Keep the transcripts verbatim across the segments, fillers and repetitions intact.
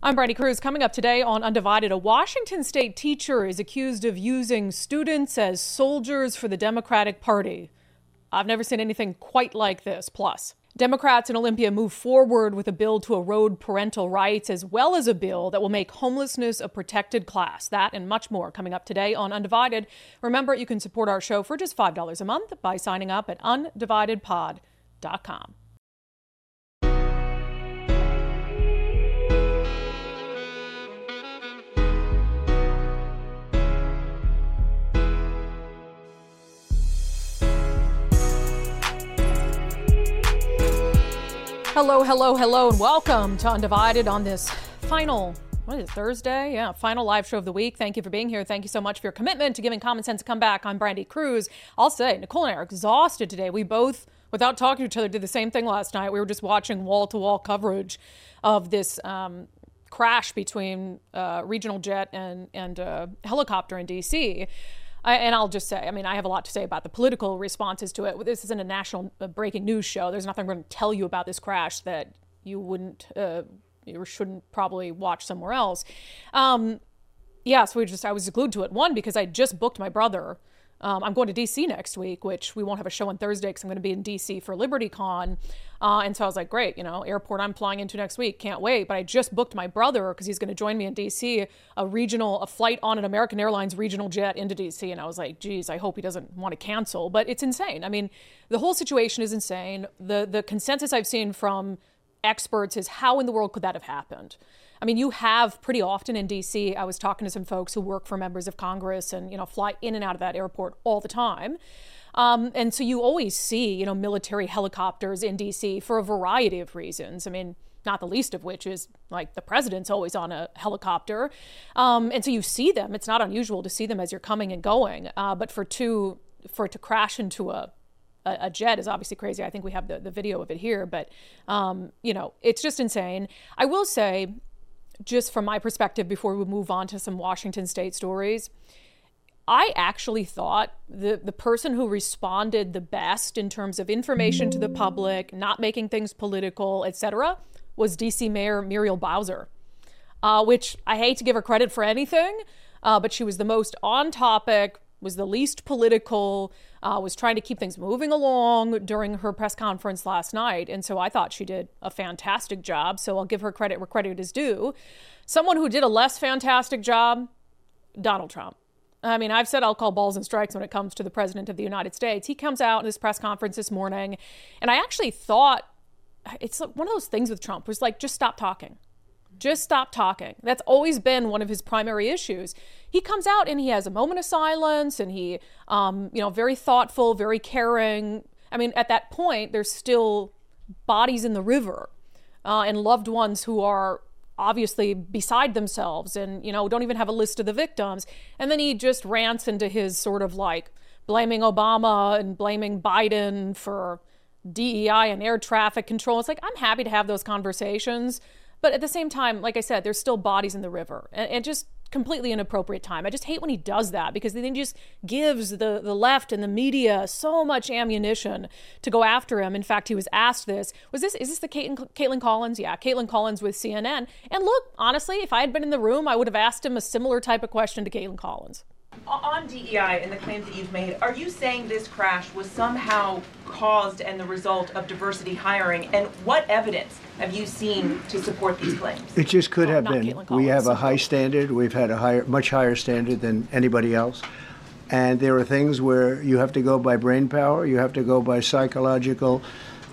I'm Brandy Cruz. Coming up today on Undivided, a Washington state teacher is accused of using students as soldiers for the Democratic Party. I've never seen anything quite like this. Plus, Democrats in Olympia move forward with a bill to erode parental rights, as well as a bill that will make homelessness a protected class. That and much more coming up today on Undivided. Remember, you can support our show for just five dollars a month by signing up at undivided pod dot com. Hello, hello, hello, and welcome to Undivided on this final, what is it, Thursday? Yeah, final live show of the week. Thank you for being here. Thank you so much for your commitment to giving Common Sense a comeback. I'm Brandy Cruz. I'll say, Nicole and I are exhausted today. We both, without talking to each other, did the same thing last night. We were just watching wall-to-wall coverage of this um, crash between uh, regional jet and, and uh, helicopter in D C I, and I'll just say, I mean, I have a lot to say about the political responses to it. This isn't a national uh, breaking news show. There's nothing I'm going to tell you about this crash that you wouldn't uh, or shouldn't probably watch somewhere else. Um, yeah, so we just, I was glued to it. One, because I just booked my brother. Um, I'm going to D C next week, which we won't have a show on Thursday because I'm going to be in D C for LibertyCon. Uh, and so I was like, great, you know, airport I'm flying into next week. Can't wait. But I just booked my brother because he's going to join me in D C, a regional, a flight on an American Airlines regional jet into D C. And I was like, geez, I hope he doesn't want to cancel. But it's insane. I mean, the whole situation is insane. The the consensus I've seen from experts is how in the world could that have happened? I mean, you have pretty often in D C, I was talking to some folks who work for members of Congress and, you know, fly in and out of that airport all the time. Um, and so you always see, you know, military helicopters in D C for a variety of reasons. I mean, not the least of which is like the president's always on a helicopter. Um, and so you see them. It's not unusual to see them as you're coming and going. Uh, but for two, for it to crash into a a jet is obviously crazy. I think we have the, the video of it here, but, um, you know, it's just insane. I will say, just from my perspective, before we move on to some Washington state stories, I actually thought the, the person who responded the best in terms of information to the public, not making things political, et cetera, was D C Mayor Muriel Bowser, uh, which I hate to give her credit for anything, uh, but she was the most on topic, was the least political, uh, was trying to keep things moving along during her press conference last night. And so I thought she did a fantastic job. So I'll give her credit where credit is due. Someone who did a less fantastic job, Donald Trump. I mean, I've said I'll call balls and strikes when it comes to the president of the United States. He comes out in this press conference this morning, and I actually thought it's one of those things with Trump was like, just stop talking. Just stop talking. That's always been one of his primary issues. He comes out and he has a moment of silence and he, um, you know, very thoughtful, very caring. I mean, at that point, there's still bodies in the river uh, and loved ones who are obviously beside themselves and, you know, don't even have a list of the victims. And then he just rants into his sort of like blaming Obama and blaming Biden for D E I and air traffic control. It's like, I'm happy to have those conversations. But at the same time, like I said, there's still bodies in the river and, and just completely inappropriate time. I just hate when he does that because then he just gives the, the left and the media so much ammunition to go after him. In fact, he was asked this. Was this, is this the Caitlin, Caitlin Collins? Yeah, Caitlin Collins with C N N. And look, honestly, if I had been in the room, I would have asked him a similar type of question to Caitlin Collins. On D E I and the claims that you've made, are you saying this crash was somehow caused and the result of diversity hiring? And what evidence have you seen to support these claims? It just could oh, have been. We have a high standard. We've had a higher, much higher standard than anybody else. And there are things where you have to go by brain power. You have to go by psychological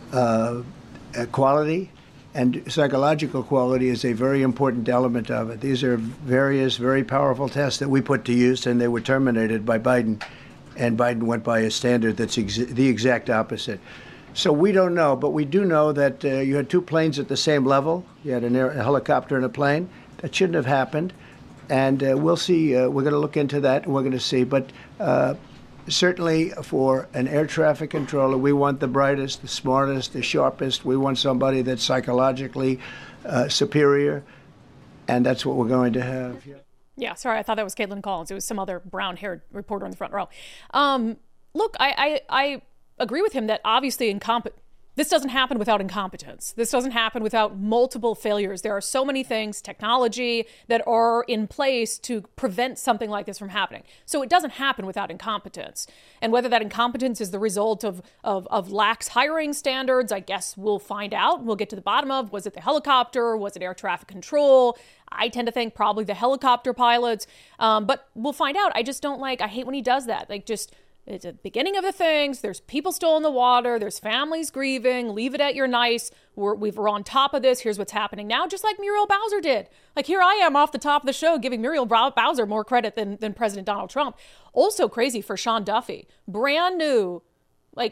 uh, quality. And psychological quality is a very important element of it. These are various very powerful tests that we put to use, and they were terminated by Biden. And Biden went by a standard that's ex- the exact opposite. So we don't know, but we do know that uh, you had two planes at the same level. You had an air, a helicopter and a plane. That shouldn't have happened. And uh, we'll see. Uh, we're going to look into that, and we're going to see. But uh, certainly for an air traffic controller, we want the brightest, the smartest, the sharpest. We want somebody that's psychologically uh, superior, and that's what we're going to have. Yeah. Yeah, sorry, I thought that was Caitlin Collins. It was some other brown-haired reporter in the front row. Um, look, I, I, I agree with him that obviously incomp- This doesn't happen without incompetence. This doesn't happen without multiple failures. There are so many things, technology, that are in place to prevent something like this from happening. So it doesn't happen without incompetence. And whether that incompetence is the result of, of, of lax hiring standards, I guess we'll find out. We'll get to the bottom of, was it the helicopter? Was it air traffic control? I tend to think probably the helicopter pilots. Um, but we'll find out. I just don't like, I hate when he does that. Like just... It's at the beginning of the things. There's people still in the water. There's families grieving. Leave it at your nice. We're, we're on top of this. Here's what's happening now, just like Muriel Bowser did. Like here I am off the top of the show giving Muriel Bowser more credit than, than President Donald Trump. Also crazy for Sean Duffy. Brand new, like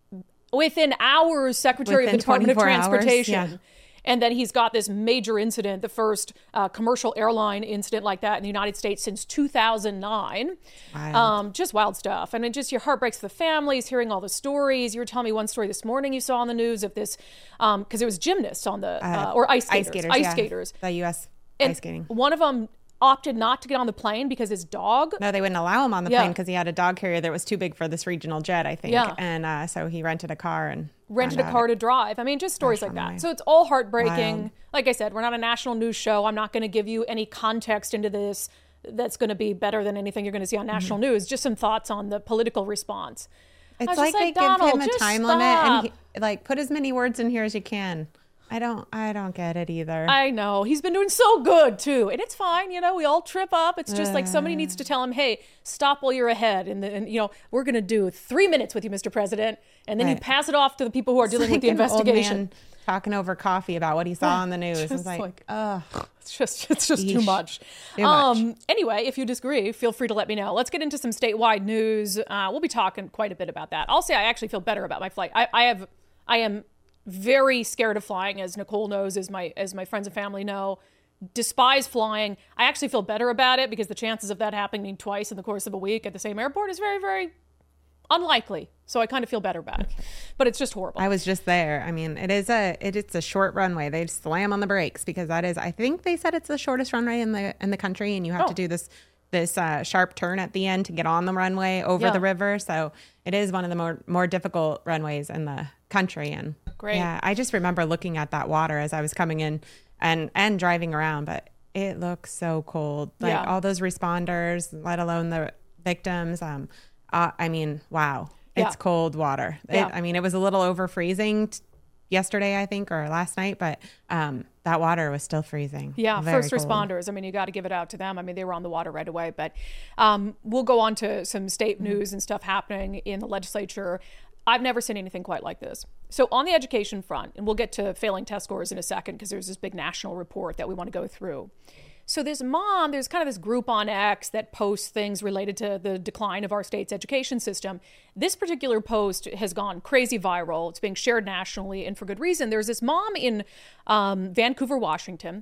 within hours, Secretary within of the Department of Transportation. Hours, yeah. And then he's got this major incident, the first uh, commercial airline incident like that in the United States since two thousand nine. Wild. Um, just wild stuff. I mean, just your heart breaks for the families, hearing all the stories. You were telling me one story this morning you saw on the news of this, because um, it was gymnasts on the, uh, or ice skaters. Ice skaters, ice yeah. skaters. The U S And ice skating. One of them opted not to get on the plane because his dog. No, they wouldn't allow him on the Yeah. plane because he had a dog carrier that was too big for this regional jet, I think. Yeah. And uh, so he rented a car and rented a car to drive. I mean, just stories like that. So it's all heartbreaking. Wild. Like I said, we're not a national news show. I'm not going to give you any context into this that's going to be better than anything you're going to see on national Mm-hmm. news. Just some thoughts on the political response. I It's was like just they Donald, give him a just time stop. limit and he, like put as many words in here as you can. I don't I don't get it either. I know. He's been doing so good, too. And it's fine. You know, we all trip up. It's just like somebody needs to tell him, hey, stop while you're ahead. And, the, and you know, we're going to do three minutes with you, Mister President. And then you Right. pass it off to the people who are dealing Like with the an old investigation. man talking over coffee about what he saw on the news. Just It's like, like- oh, It's just it's just too Yeesh. much. Too much. Um, anyway, if you disagree, feel free to let me know. Let's get into some statewide news. Uh, we'll be talking quite a bit about that. I'll say I actually feel better about my flight. I, I have I am very scared of flying, as Nicole knows, as my as my friends and family know. Despise flying. I actually feel better about it because the chances of that happening twice in the course of a week at the same airport is very, very unlikely. So I kind of feel better about it. But it's just horrible. I was just there. I mean, it is a it, it's a short runway. They slam on the brakes because that is. I think they said it's the shortest runway in the in the country, and you have Oh. to do this this uh, sharp turn at the end to get on the runway over Yeah. the river. So it is one of the more more difficult runways in the country. And Great. yeah, I just remember looking at that water as I was coming in and and driving around, but it looks so cold. Like Yeah. all those responders, let alone the victims. Um, uh, I mean, wow. Yeah. It's cold water. It, Yeah. I mean, it was a little over freezing t- yesterday, I think, or last night, but um, that water was still freezing. Yeah, Very first cold. responders. I mean, you got to give it out to them. I mean, they were on the water right away. But um, we'll go on to some state Mm-hmm. news and stuff happening in the legislature. I've never seen anything quite like this. So on the education front, and we'll get to failing test scores in a second because there's this big national report that we want to go through. So this mom, there's kind of this group on X that posts things related to the decline of our state's education system. This particular post has gone crazy viral. It's being shared nationally, and for good reason. There's this mom in um, Vancouver, Washington.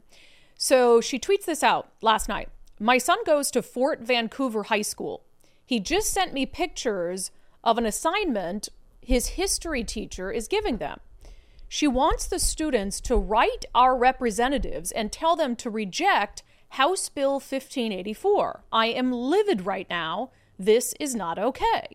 So she tweets this out last night. My son goes to Fort Vancouver High School. He just sent me pictures of an assignment his history teacher is giving them. She wants the students to write our representatives and tell them to reject House Bill fifteen eighty-four. I am livid right now. This is not okay.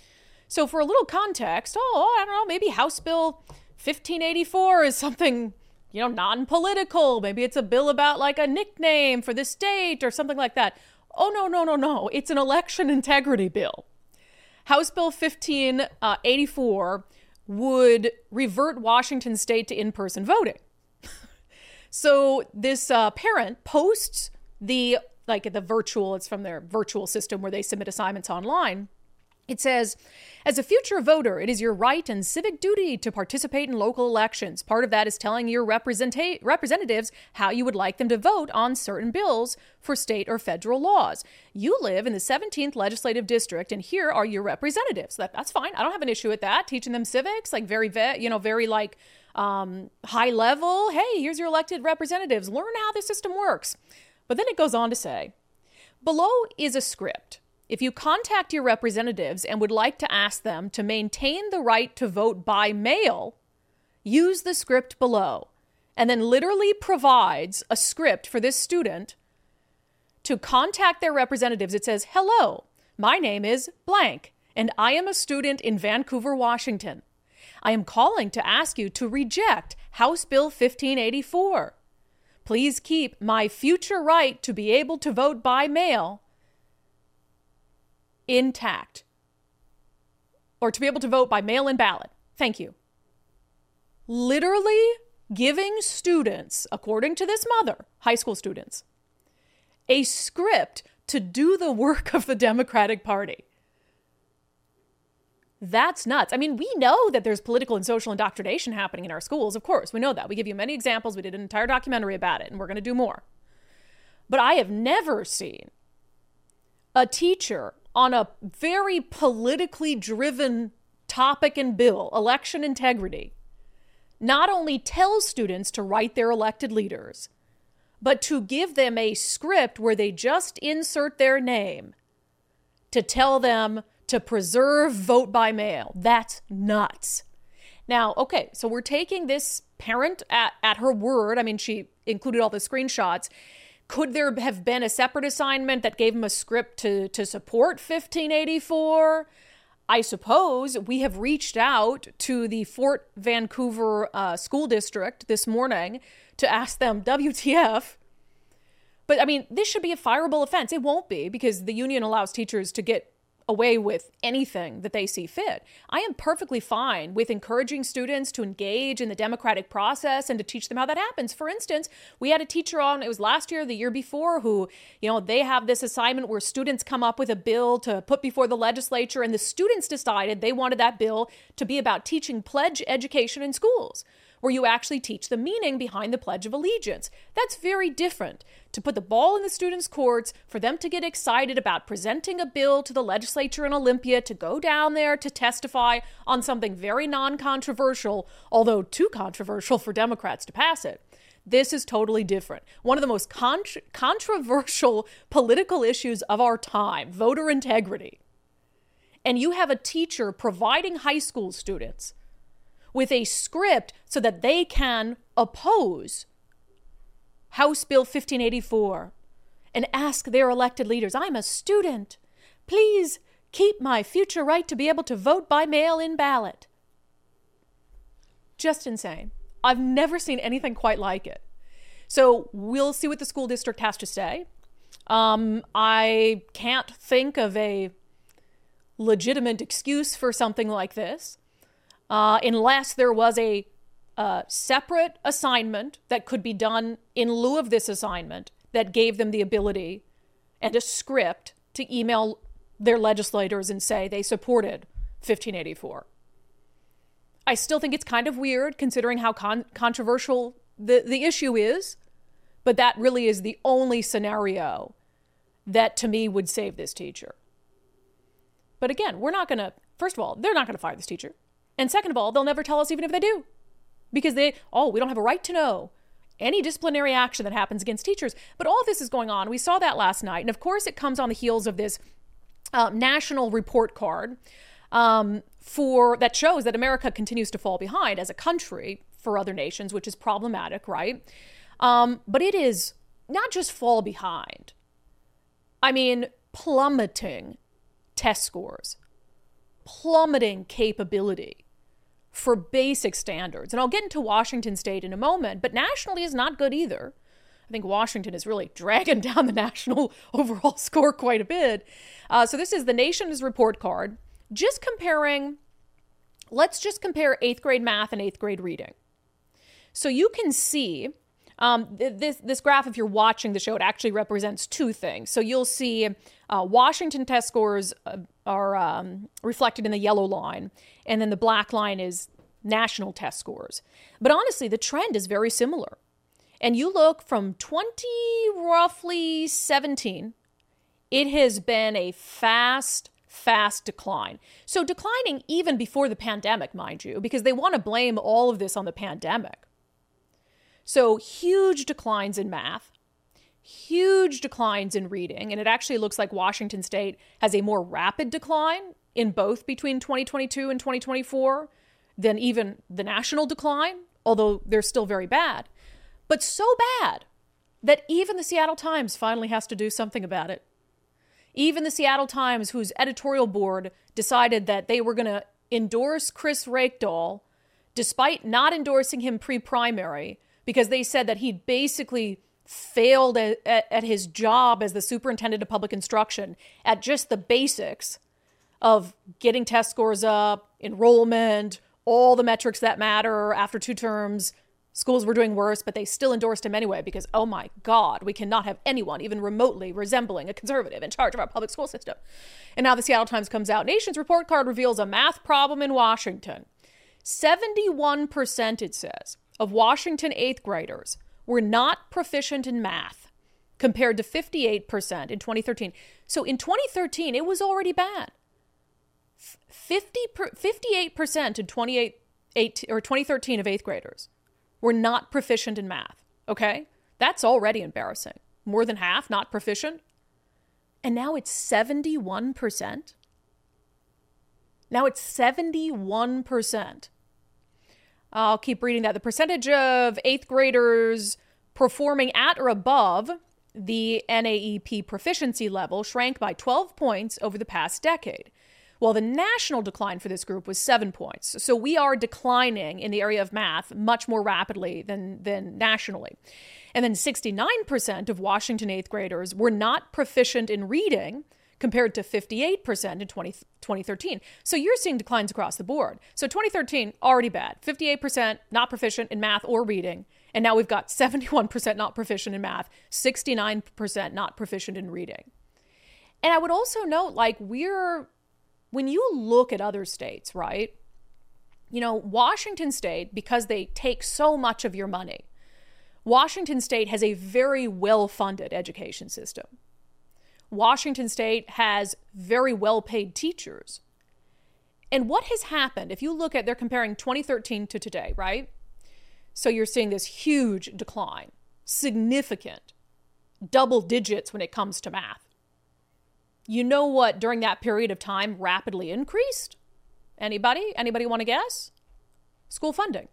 So for a little context, oh, I don't know, maybe House Bill fifteen eighty-four is something, you know, non-political. Maybe it's a bill about like a nickname for the state or something like that. Oh, no, no, no, no. It's an election integrity bill. House Bill fifteen eighty-four would revert Washington state to in-person voting. So this uh, parent posts the, like the virtual, it's from their virtual system where they submit assignments online. It says, as a future voter, it is your right and civic duty to participate in local elections. Part of that is telling your representa- representatives how you would like them to vote on certain bills for state or federal laws. You live in the seventeenth legislative district, and here are your representatives. That, that's fine. I don't have an issue with that. Teaching them civics, like very, ve- you know, very like um, high level. Hey, here's your elected representatives. Learn how the system works. But then it goes on to say, below is a script. If you contact your representatives and would like to ask them to maintain the right to vote by mail, use the script below. And then literally provides a script for this student to contact their representatives. It says, hello, my name is blank, and I am a student in Vancouver, Washington. I am calling to ask you to reject House Bill fifteen eighty-four. Please keep my future right to be able to vote by mail intact, or to be able to vote by mail-in ballot. Thank you. Literally giving students, according to this mother, high school students, a script to do the work of the Democratic Party. That's nuts. I mean, we know that there's political and social indoctrination happening in our schools. Of course, we know that. We give you many examples. We did an entire documentary about it, and we're going to do more. But I have never seen a teacher on a very politically driven topic and bill, election integrity, not only tell students to write their elected leaders, but to give them a script where they just insert their name to tell them to preserve vote by mail. That's nuts. Now, okay, so we're taking this parent at, at her word. I mean, she included all the screenshots. Could there have been a separate assignment that gave him a script to, to support fifteen eighty-four? I suppose. We have reached out to the Fort Vancouver uh, School District this morning to ask them W T F. But I mean, this should be a fireable offense. It won't be, because the union allows teachers to get away with anything that they see fit. I am perfectly fine with encouraging students to engage in the democratic process and to teach them how that happens. For instance, we had a teacher on, it was last year, the year before, who, you know, they have this assignment where students come up with a bill to put before the legislature, and the students decided they wanted that bill to be about teaching pledge education in schools, where you actually teach the meaning behind the Pledge of Allegiance. That's very different. To put the ball in the students' courts, for them to get excited about presenting a bill to the legislature in Olympia, to go down there to testify on something very non-controversial, although too controversial for Democrats to pass it. This is totally different. One of the most con- controversial political issues of our time, voter integrity. And you have a teacher providing high school students with a script so that they can oppose House Bill fifteen eighty-four and ask their elected leaders, I'm a student. Please keep my future right to be able to vote by mail-in ballot. Just insane. I've never seen anything quite like it. So we'll see what the school district has to say. Um, I can't think of a legitimate excuse for something like this. Uh, unless there was a uh, separate assignment that could be done in lieu of this assignment that gave them the ability and a script to email their legislators and say they supported fifteen eighty-four. I still think it's kind of weird considering how con- controversial the, the issue is, but that really is the only scenario that to me would save this teacher. But again, we're not going to, first of all, they're not going to fire this teacher. And second of all, they'll never tell us even if they do. Because they, oh, we don't have a right to know any disciplinary action that happens against teachers. But all of this is going on. We saw that last night. And of course, it comes on the heels of this uh, national report card um, for that shows that America continues to fall behind as a country for other nations, which is problematic, right? Um, but it is not just fall behind. I mean, plummeting test scores, plummeting capability for basic standards. And I'll get into Washington State in a moment, but nationally is not good either. I think Washington is really dragging down the national overall score quite a bit. Uh, so this is the nation's report card, just comparing, let's just compare eighth grade math and eighth grade reading. So you can see um, th- this, this graph, if you're watching the show, it actually represents two things. So you'll see uh, Washington test scores uh, are um, reflected in the yellow line, and then the black line is national test scores. But honestly, the trend is very similar. And you look from twenty, roughly seventeen, it has been a fast, fast decline. So declining even before the pandemic, mind you, because they want to blame all of this on the pandemic. So huge declines in math, huge declines in reading, and it actually looks like Washington State has a more rapid decline in both between twenty twenty-two and twenty twenty-four than even the national decline, although they're still very bad. But so bad that even the Seattle Times finally has to do something about it. Even the Seattle Times, whose editorial board decided that they were going to endorse Chris Rakedal despite not endorsing him pre-primary because they said that he'd basically failed at, at, at his job as the superintendent of public instruction at just the basics of getting test scores up, enrollment, all the metrics that matter. After two terms, schools were doing worse, but they still endorsed him anyway because, oh my God, we cannot have anyone even remotely resembling a conservative in charge of our public school system. And now the Seattle Times comes out. Nation's report card reveals a math problem in Washington. seventy-one percent, it says, of Washington eighth graders were not proficient in math compared to fifty-eight percent in twenty thirteen. So in twenty thirteen, it was already bad. fifty, fifty-eight percent in twenty-eight or twenty thirteen of eighth graders were not proficient in math. Okay? That's already embarrassing. More than half not proficient. And now it's seventy-one percent. Now it's seventy-one percent. I'll keep reading that. The percentage of eighth graders performing at or above the N A E P proficiency level shrank by twelve points over the past decade, while the national decline for this group was seven points. So we are declining in the area of math much more rapidly than, than nationally. And then sixty-nine percent of Washington eighth graders were not proficient in reading compared to fifty-eight percent in twenty, twenty thirteen. So you're seeing declines across the board. So twenty thirteen, already bad. fifty-eight percent not proficient in math or reading. And now we've got seventy-one percent not proficient in math, sixty-nine percent not proficient in reading. And I would also note, like, we're, when you look at other states, right? You know, Washington State, because they take so much of your money, Washington State has a very well-funded education system. Washington State has very well-paid teachers. And what has happened, if you look at, they're comparing twenty thirteen to today, right? So you're seeing this huge decline, significant, double digits when it comes to math. You know what during that period of time rapidly increased? Anybody? Anybody want to guess? School funding.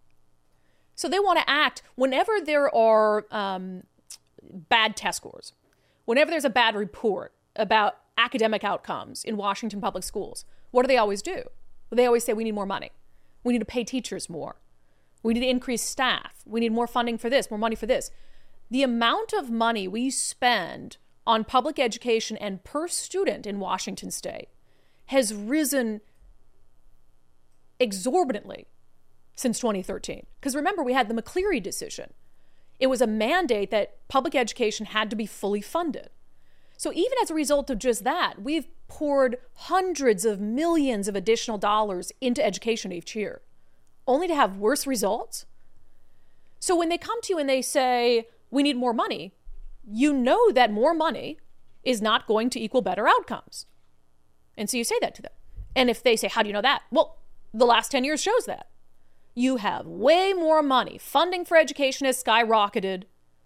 So they want to act whenever there are um, bad test scores, whenever there's a bad report about academic outcomes in Washington public schools. What do they always do? They always say, we need more money. We need to pay teachers more. We need to increase staff. We need more funding for this, more money for this. The amount of money we spend on public education and per student in Washington State has risen exorbitantly since twenty thirteen. Because remember, we had the McCleary decision. It was a mandate that public education had to be fully funded. So even as a result of just that, we've poured hundreds of millions of additional dollars into education each year, only to have worse results. So when they come to you and they say, we need more money, you know that more money is not going to equal better outcomes. And so you say that to them. And if they say, how do you know that? Well, the last ten years shows that. You have way more money. Funding for education has skyrocketed,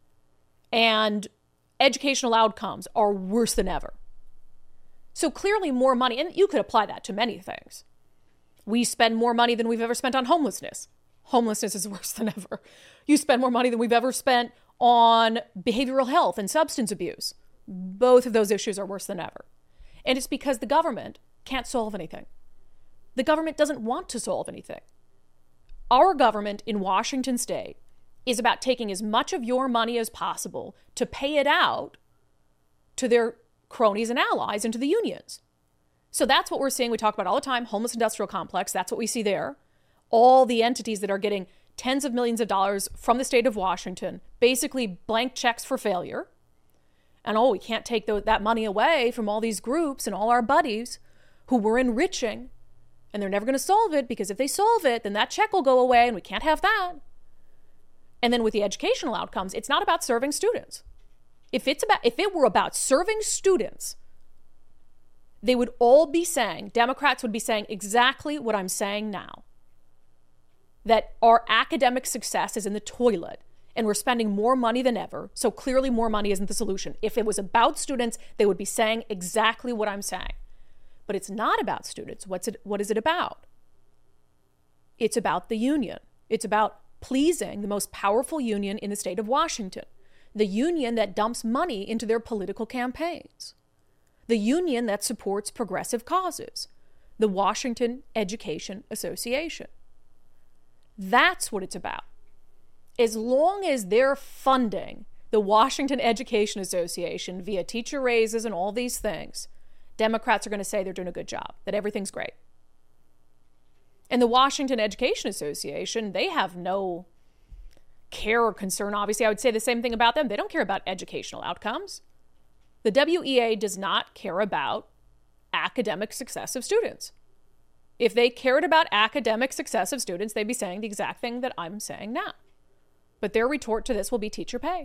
and educational outcomes are worse than ever. So clearly more money, and you could apply that to many things. We spend more money than we've ever spent on homelessness. Homelessness is worse than ever. You spend more money than we've ever spent on behavioral health and substance abuse. Both of those issues are worse than ever. And it's because the government can't solve anything. The government doesn't want to solve anything. Our government in Washington State is about taking as much of your money as possible to pay it out to their cronies and allies and to the unions. So that's what we're seeing. We talk about all the time, homeless industrial complex. That's what we see there. All the entities that are getting tens of millions of dollars from the state of Washington, basically blank checks for failure. And oh, we can't take the, that money away from all these groups and all our buddies who we're enriching. And they're never going to solve it, because if they solve it, then that check will go away and we can't have that. And then with the educational outcomes, it's not about serving students. If it's about, if it were about serving students, they would all be saying, Democrats would be saying exactly what I'm saying now. That our academic success is in the toilet and we're spending more money than ever. So clearly more money isn't the solution. If it was about students, they would be saying exactly what I'm saying. But it's not about students. What's it, what is it about? It's about the union. It's about pleasing the most powerful union in the state of Washington, the union that dumps money into their political campaigns, the union that supports progressive causes, the Washington Education Association. That's what it's about. As long as they're funding the Washington Education Association via teacher raises and all these things, Democrats are going to say they're doing a good job, that everything's great. And the Washington Education Association, they have no care or concern. Obviously, I would say the same thing about them. They don't care about educational outcomes. The W E A does not care about academic success of students. If they cared about academic success of students, they'd be saying the exact thing that I'm saying now. But their retort to this will be teacher pay.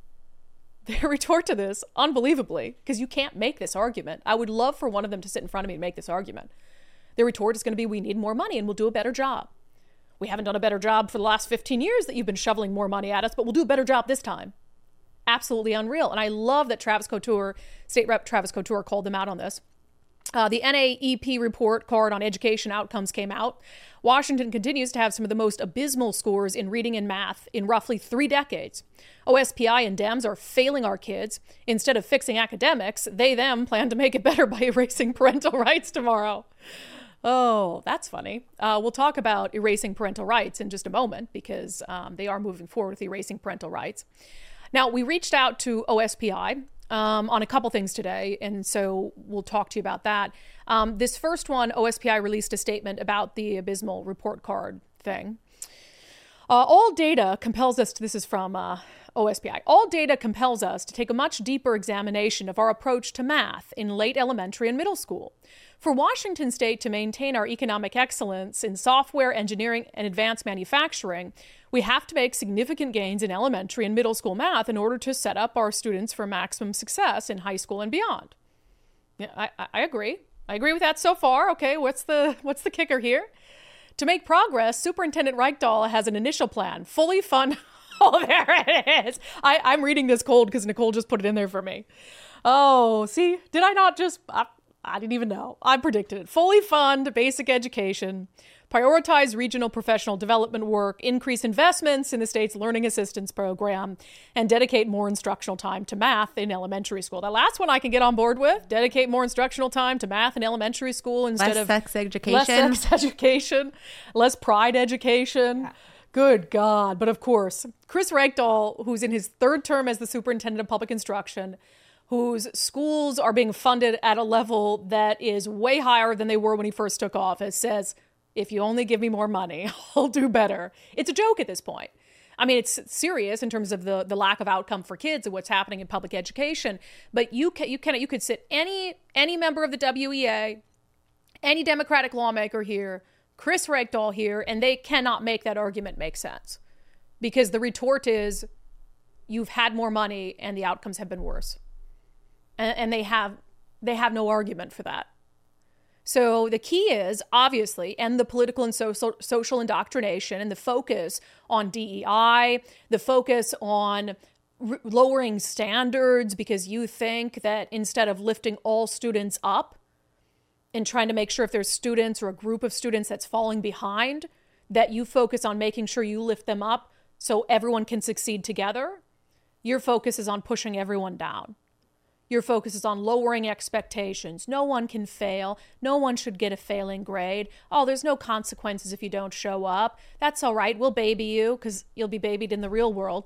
Their retort to this, unbelievably, because you can't make this argument. I would love for one of them to sit in front of me and make this argument. Their retort is going to be, we need more money and we'll do a better job. We haven't done a better job for the last fifteen years that you've been shoveling more money at us, but we'll do a better job this time. Absolutely unreal. And I love that Travis Couture, State Rep Travis Couture, called them out on this. Uh, the N A E P report card on education outcomes came out. Washington continues to have some of the most abysmal scores in reading and math in roughly three decades. O S P I and Dems are failing our kids. Instead of fixing academics, they, them, plan to make it better by erasing parental rights tomorrow. Oh, that's funny. Uh, we'll talk about erasing parental rights in just a moment because um, they are moving forward with erasing parental rights. Now, we reached out to O S P I um, on a couple things today, and so we'll talk to you about that. Um, this first one, O S P I released a statement about the abysmal report card thing. Uh, all data compels us to, this is from uh, O S P I, all data compels us to take a much deeper examination of our approach to math in late elementary and middle school. For Washington State to maintain our economic excellence in software, engineering, and advanced manufacturing, we have to make significant gains in elementary and middle school math in order to set up our students for maximum success in high school and beyond. Yeah, I, I agree. I agree with that so far. Okay, what's the what's the kicker here? To make progress, Superintendent Reichdahl has an initial plan, fully fund. Oh, there it is. I, I'm reading this cold because Nicole just put it in there for me. Oh, see, did I not just... I, I didn't even know. I predicted it. Fully fund basic education, prioritize regional professional development work, increase investments in the state's learning assistance program, and dedicate more instructional time to math in elementary school. That last one I can get on board with. Dedicate more instructional time to math in elementary school instead less of sex education. Less sex education, less pride education. Yeah. Good God. But of course, Chris Reichdahl, who's in his third term as the superintendent of public instruction, whose schools are being funded at a level that is way higher than they were when he first took office, says, if you only give me more money, I'll do better. It's a joke at this point. I mean, it's serious in terms of the, the lack of outcome for kids and what's happening in public education. But you can, you can, you could sit any any member of the W E A, any Democratic lawmaker here, Chris Reichdahl here, and they cannot make that argument make sense. Because the retort is, you've had more money and the outcomes have been worse. And, and they have they have no argument for that. So the key is, obviously, end the political and social, social indoctrination and the focus on D E I, the focus on r- lowering standards because you think that instead of lifting all students up and trying to make sure if there's students or a group of students that's falling behind, that you focus on making sure you lift them up so everyone can succeed together. Your focus is on pushing everyone down. Your focus is on lowering expectations. No one can fail. No one should get a failing grade. Oh, there's no consequences if you don't show up. That's all right. We'll baby you because you'll be babied in the real world.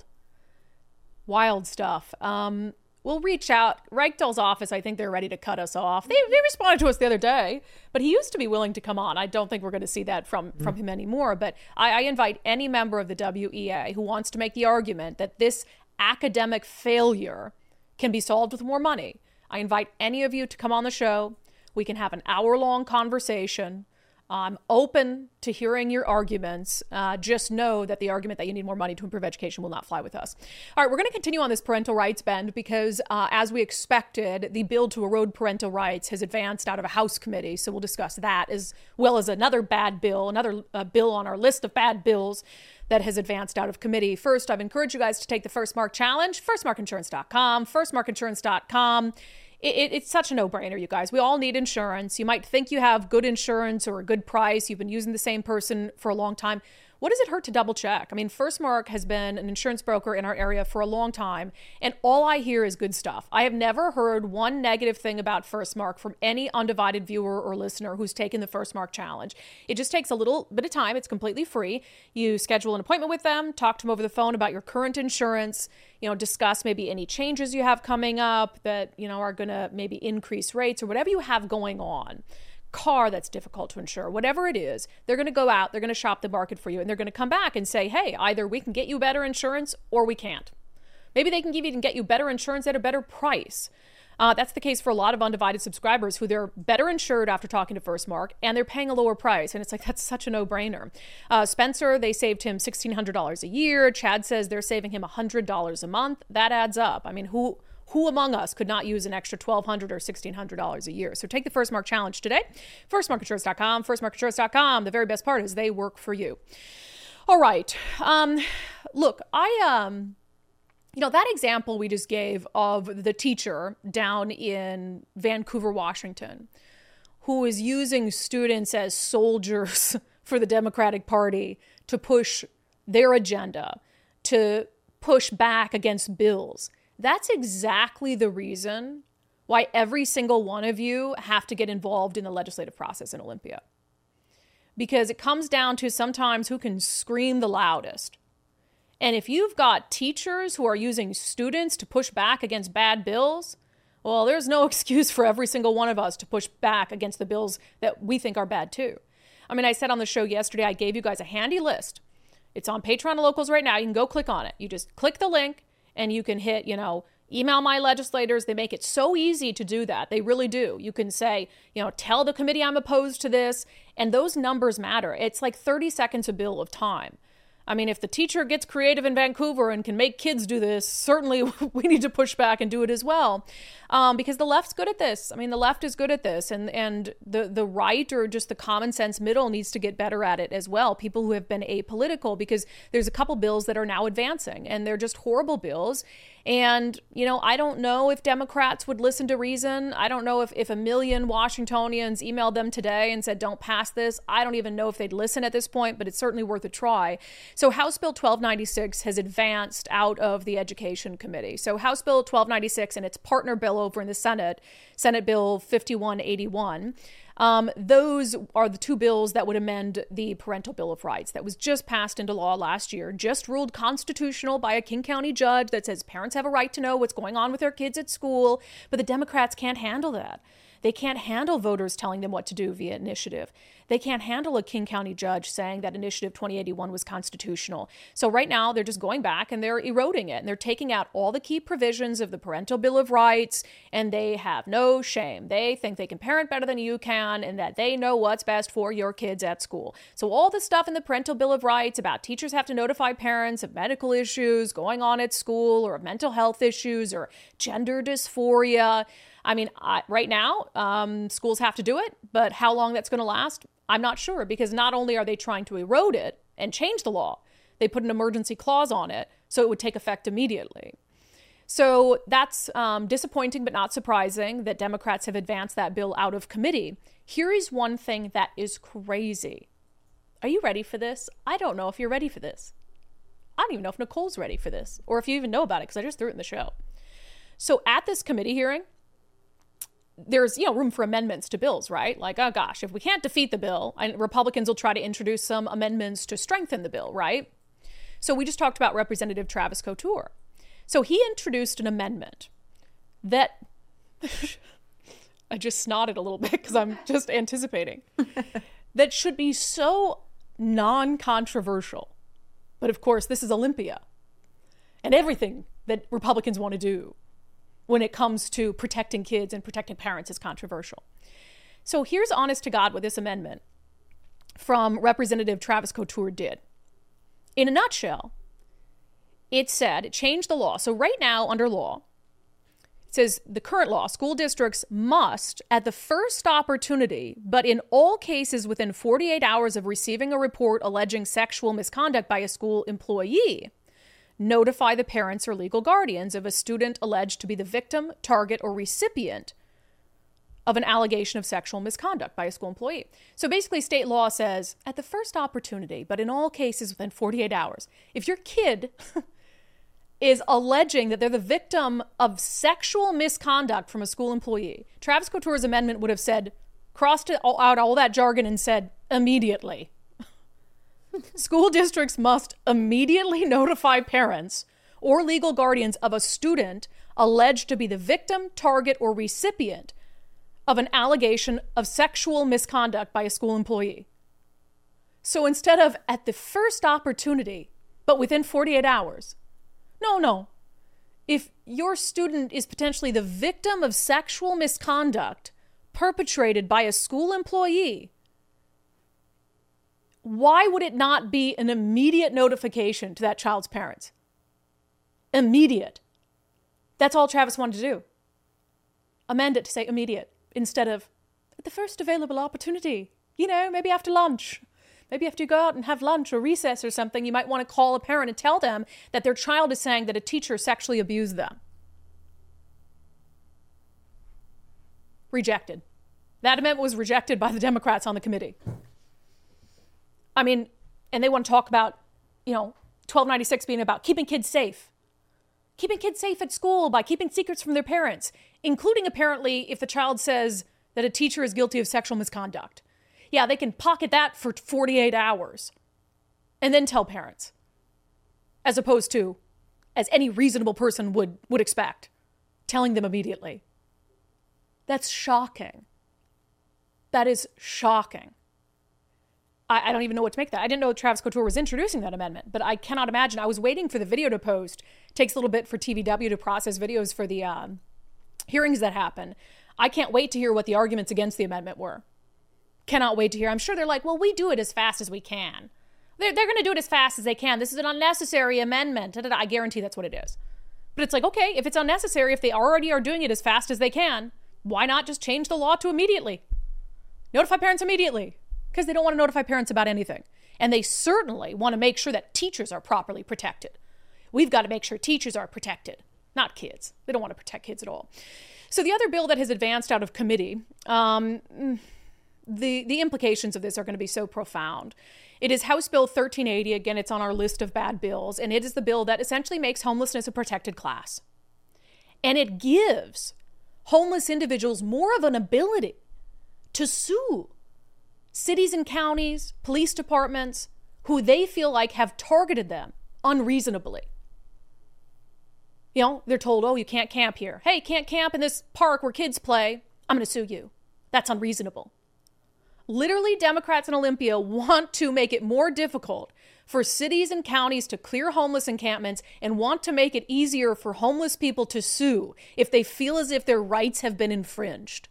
Wild stuff. Um, we'll reach out. Reichdahl's office, I think they're ready to cut us off. They, they responded to us the other day, but he used to be willing to come on. I don't think we're going to see that from, mm. from him anymore. But I, I invite any member of the W E A who wants to make the argument that this academic failure can be solved with more money. I invite any of you to come on the show. We can have an hour-long conversation. I'm open to hearing your arguments. Uh, just know that the argument that you need more money to improve education will not fly with us. All right, we're going to continue on this parental rights bend because, uh, as we expected, the bill to erode parental rights has advanced out of a House committee. So we'll discuss that as well as another bad bill, another uh, bill on our list of bad bills that has advanced out of committee. First, I've encouraged you guys to take the First Mark Challenge, first mark insurance dot com, first mark insurance dot com. It, it, it's such a no-brainer, you guys. We all need insurance. You might think you have good insurance or a good price. You've been using the same person for a long time. what does it hurt to double check? I mean, FirstMark has been an insurance broker in our area for a long time, and all I hear is good stuff. I have never heard one negative thing about FirstMark from any undivided viewer or listener who's taken the FirstMark challenge. It just takes a little bit of time. It's completely free. You schedule an appointment with them, talk to them over the phone about your current insurance, you know, discuss maybe any changes you have coming up that, you know, are going to maybe increase rates or whatever you have going on. Car that's difficult to insure, whatever it is, they're going to go out, they're going to shop the market for you, and they're going to come back and say, hey, either we can get you better insurance or we can't. Maybe they can give you and get you better insurance at a better price. Uh, that's the case for a lot of undivided subscribers who they're better insured after talking to FirstMark, and they're paying a lower price. And it's like, that's such a no-brainer. Uh, Spencer, they saved him sixteen hundred dollars a year. Chad says they're saving him one hundred dollars a month. That adds up. I mean, who... Who among us could not use an extra twelve hundred dollars or sixteen hundred dollars a year? So take the FirstMark challenge today. first mark insurance dot com, first mark insurance dot com. The very best part is they work for you. All right. Um, look, I, um, you know, that example we just gave of the teacher down in Vancouver, Washington, who is using students as soldiers for the Democratic Party to push their agenda, to push back against bills. That's exactly the reason why every single one of you have to get involved in the legislative process in Olympia. Because it comes down to sometimes who can scream the loudest. And if you've got teachers who are using students to push back against bad bills, well, there's no excuse for every single one of us to push back against the bills that we think are bad too. I mean, I said on the show yesterday, I gave you guys a handy list. It's on Patreon Locals right now. You can go click on it. You just click the link. And you can hit, you know, email my legislators. They make it so easy to do that. They really do. You can say, you know, tell the committee I'm opposed to this. And those numbers matter. It's like thirty seconds a bill of time. I mean, if the teacher gets creative in Vancouver and can make kids do this, certainly we need to push back and do it as well. Um, because the left's good at this. I mean, the left is good at this. And and the, the right or just the common sense middle needs to get better at it as well. People who have been apolitical, because there's a couple bills that are now advancing and they're just horrible bills. And, you know, I don't know if Democrats would listen to reason. I don't know if, if a million Washingtonians emailed them today and said, don't pass this. I don't even know if they'd listen at this point, but it's certainly worth a try. So House Bill twelve ninety-six has advanced out of the Education Committee. So House Bill twelve ninety-six and its partner bill over in the Senate, Senate Bill fifty-one eighty-one, Um, those are the two bills that would amend the Parental Bill of Rights that was just passed into law last year, just ruled constitutional by a King County judge that says parents have a right to know what's going on with their kids at school. But the Democrats can't handle that. They can't handle voters telling them what to do via initiative. They can't handle a King County judge saying that Initiative twenty eighty-one was constitutional. So right now, they're just going back and they're eroding it. And they're taking out all the key provisions of the Parental Bill of Rights, and they have no shame. They think they can parent better than you can and that they know what's best for your kids at school. So all the stuff in the Parental Bill of Rights about teachers have to notify parents of medical issues going on at school or of mental health issues or gender dysphoria. I mean, I, right now, um, schools have to do it, but how long that's going to last, I'm not sure, because not only are they trying to erode it and change the law, they put an emergency clause on it so it would take effect immediately. So that's um, disappointing, but not surprising that Democrats have advanced that bill out of committee. Here is one thing that is crazy. Are you ready for this? I don't know if you're ready for this. I don't even know if Nicole's ready for this, or if you even know about it, because I just threw it in the show. So at this committee hearing, there's, you know, room for amendments to bills, right? Like, oh gosh, if we can't defeat the bill, and Republicans will try to introduce some amendments to strengthen the bill, right? So we just talked about Representative Travis Couture. So he introduced an amendment that I just snotted a little bit because I'm just anticipating that should be so non-controversial. But of course, this is Olympia and everything that Republicans want to do when it comes to protecting kids and protecting parents is controversial. So here's honest to God what this amendment from Representative Travis Couture did. In a nutshell, it said, it changed the law. So right now under law, it says the current law, school districts must, at the first opportunity, but in all cases within forty-eight hours of receiving a report alleging sexual misconduct by a school employee, notify the parents or legal guardians of a student alleged to be the victim, target, or recipient of an allegation of sexual misconduct by a school employee. So basically, state law says at the first opportunity, but in all cases within forty-eight hours, if your kid is alleging that they're the victim of sexual misconduct from a school employee, Travis Couture's amendment would have said, crossed out all that jargon and said, immediately. School districts must immediately notify parents or legal guardians of a student alleged to be the victim, target, or recipient of an allegation of sexual misconduct by a school employee. So instead of at the first opportunity, but within forty-eight hours, no, no. If your student is potentially the victim of sexual misconduct perpetrated by a school employee, why would it not be an immediate notification to that child's parents? Immediate. That's all Travis wanted to do. Amend it to say immediate instead of at the first available opportunity. You know, maybe after lunch. Maybe after you go out and have lunch or recess or something, you might want to call a parent and tell them that their child is saying that a teacher sexually abused them. Rejected. That amendment was rejected by the Democrats on the committee. I mean, and they want to talk about, you know, twelve ninety-six being about keeping kids safe. Keeping kids safe at school by keeping secrets from their parents, including apparently if the child says that a teacher is guilty of sexual misconduct. Yeah, they can pocket that for forty-eight hours and then tell parents, as opposed to, as any reasonable person would, would expect, telling them immediately. That's shocking. That is shocking. I, I don't even know what to make of that. I didn't know Travis Couture was introducing that amendment, but I cannot imagine. I was waiting for the video to post. It takes a little bit for T V W to process videos for the um, hearings that happen. I can't wait to hear what the arguments against the amendment were. Cannot wait to hear. I'm sure they're like, well, we do it as fast as we can. They're, they're going to do it as fast as they can. This is an unnecessary amendment. I guarantee that's what it is. But it's like, okay, if it's unnecessary, if they already are doing it as fast as they can, why not just change the law to immediately? Notify parents immediately. Because they don't want to notify parents about anything. And they certainly want to make sure that teachers are properly protected. We've got to make sure teachers are protected, not kids. They don't want to protect kids at all. So the other bill that has advanced out of committee, um, the, the implications of this are going to be so profound. It is House Bill thirteen eighty. Again, it's on our list of bad bills. And it is the bill that essentially makes homelessness a protected class. And it gives homeless individuals more of an ability to sue cities and counties, police departments, who they feel like have targeted them unreasonably. You know, they're told, oh, you can't camp here. Hey, can't camp in this park where kids play. I'm going to sue you. That's unreasonable. Literally, Democrats in Olympia want to make it more difficult for cities and counties to clear homeless encampments and want to make it easier for homeless people to sue if they feel as if their rights have been infringed.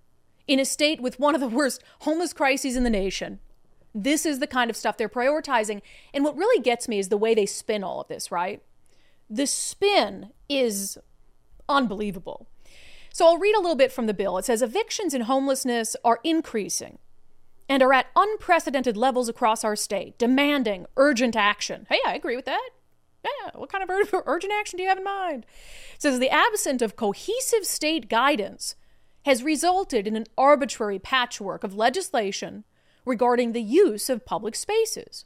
In a state with one of the worst homeless crises in the nation, this is the kind of stuff they're prioritizing. And what really gets me is the way they spin all of this, right? The spin is unbelievable. So I'll read a little bit from the bill. It says, evictions and homelessness are increasing and are at unprecedented levels across our state, demanding urgent action. Hey, I agree with that. Yeah, what kind of ur- urgent action do you have in mind? It says, the absence of cohesive state guidance has resulted in an arbitrary patchwork of legislation regarding the use of public spaces.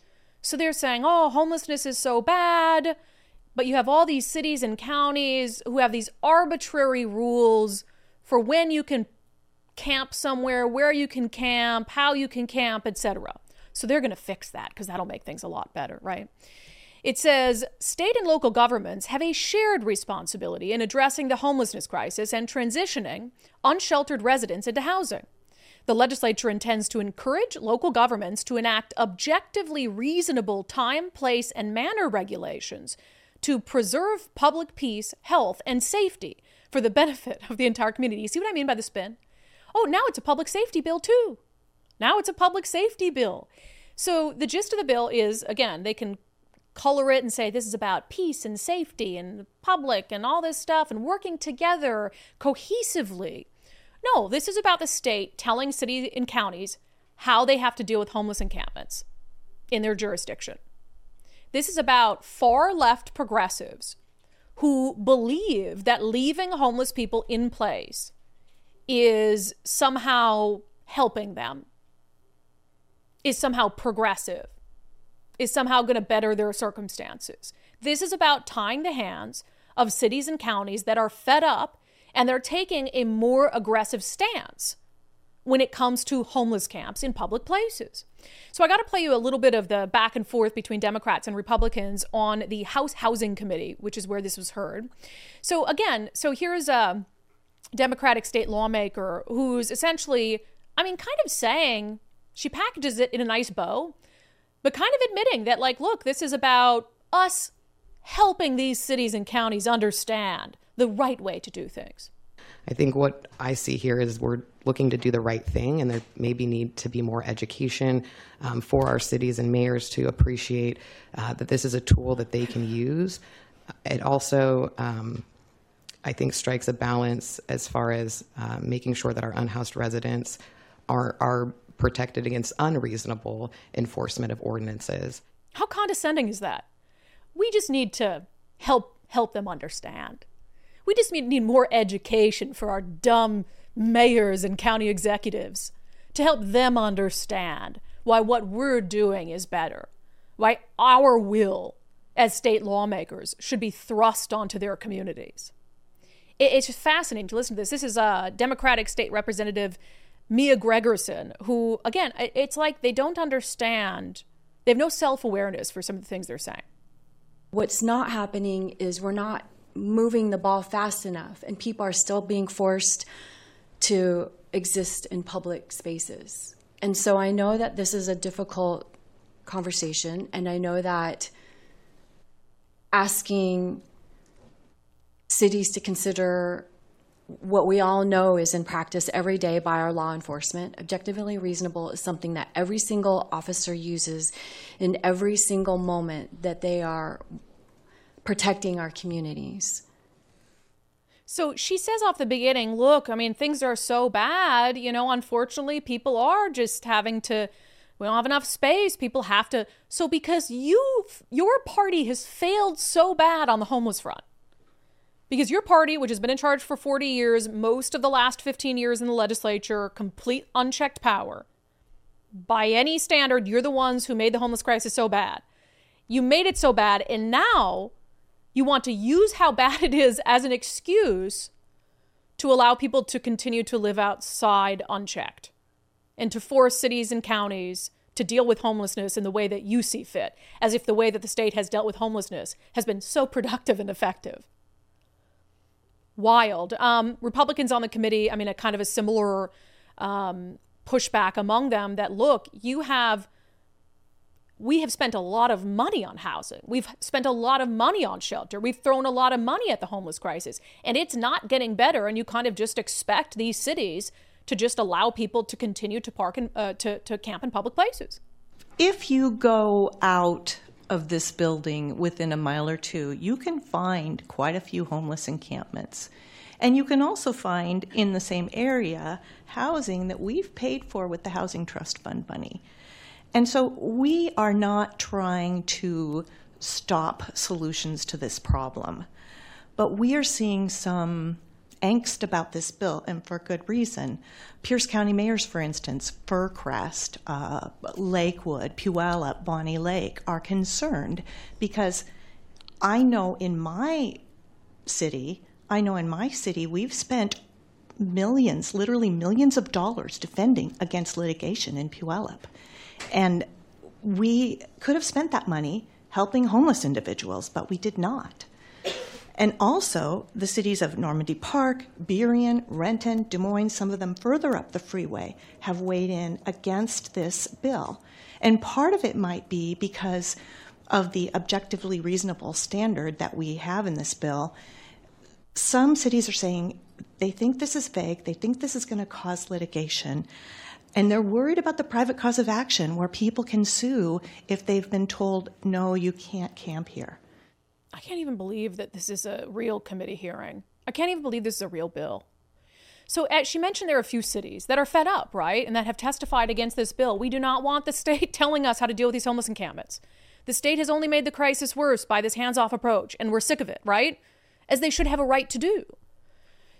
So they're saying, oh, homelessness is so bad, but you have all these cities and counties who have these arbitrary rules for when you can camp somewhere, where you can camp, how you can camp, et cetera. So they're going to fix that because that'll make things a lot better, right? It says, state and local governments have a shared responsibility in addressing the homelessness crisis and transitioning unsheltered residents into housing. The legislature intends to encourage local governments to enact objectively reasonable time, place, and manner regulations to preserve public peace, health, and safety for the benefit of the entire community. You see what I mean by the spin? Oh, now it's a public safety bill too. Now it's a public safety bill. So the gist of the bill is, again, they can color it and say this is about peace and safety and public and all this stuff and working together cohesively. No, this is about the state telling cities and counties how they have to deal with homeless encampments in their jurisdiction. This is about far left progressives who believe that leaving homeless people in place is somehow helping them, is somehow progressive, is somehow going to better their circumstances. This is about tying the hands of cities and counties that are fed up and they're taking a more aggressive stance when it comes to homeless camps in public places. So I got to play you a little bit of the back and forth between Democrats and Republicans on the House Housing Committee, which is where this was heard. So again, so here's a Democratic state lawmaker who's essentially, I mean, kind of saying, she packages it in a nice bow, but kind of admitting that, like, look, this is about us helping these cities and counties understand the right way to do things. I think what I see here is we're looking to do the right thing, and there maybe need to be more education um, for our cities and mayors to appreciate uh, that this is a tool that they can use. It also, um, I think, strikes a balance as far as uh, making sure that our unhoused residents are, are protected against unreasonable enforcement of ordinances. How condescending is that? We just need to help help them understand. We just need, need more education for our dumb mayors and county executives to help them understand why what we're doing is better, why our will as state lawmakers should be thrust onto their communities. It, it's just fascinating to listen to this. This is a Democratic State Representative Mia Gregerson, who, again, it's like they don't understand. They have no self-awareness for some of the things they're saying. What's not happening is we're not moving the ball fast enough, and people are still being forced to exist in public spaces. And so I know that this is a difficult conversation, and I know that asking cities to consider what we all know is in practice every day by our law enforcement, objectively reasonable, is something that every single officer uses in every single moment that they are protecting our communities. So she says off the beginning, look, I mean, things are so bad, you know, unfortunately, people are just having to, we don't have enough space. People have to. So because you, your party has failed so bad on the homeless front, because your party, which has been in charge for forty years, most of the last fifteen years in the legislature, complete unchecked power. By any standard, you're the ones who made the homeless crisis so bad. You made it so bad, and now you want to use how bad it is as an excuse to allow people to continue to live outside unchecked and to force cities and counties to deal with homelessness in the way that you see fit, as if the way that the state has dealt with homelessness has been so productive and effective. Wild. Um, Republicans on the committee, I mean, a kind of a similar um, pushback among them that, look, you have, we have spent a lot of money on housing. We've spent a lot of money on shelter. We've thrown a lot of money at the homeless crisis, and it's not getting better. And you kind of just expect these cities to just allow people to continue to park and uh, to, to camp in public places. If you go out of this building within a mile or two, you can find quite a few homeless encampments. And you can also find in the same area housing that we've paid for with the Housing Trust Fund money. And so we are not trying to stop solutions to this problem, but we are seeing some angst about this bill, and for good reason. Pierce County mayors, for instance, Fircrest, uh, Lakewood, Puyallup, Bonnie Lake, are concerned because I know in my city, I know in my city we've spent millions, literally millions of dollars defending against litigation in Puyallup. And we could have spent that money helping homeless individuals, but we did not. And also, the cities of Normandy Park, Burien, Renton, Des Moines, some of them further up the freeway, have weighed in against this bill. And part of it might be because of the objectively reasonable standard that we have in this bill. Some cities are saying they think this is vague, they think this is going to cause litigation, and they're worried about the private cause of action where people can sue if they've been told, no, you can't camp here. I can't even believe that this is a real committee hearing. I can't even believe this is a real bill. So as she mentioned, there are a few cities that are fed up, right, and that have testified against this bill. We do not want the state telling us how to deal with these homeless encampments. The state has only made the crisis worse by this hands-off approach, and we're sick of it, right? As they should have a right to do.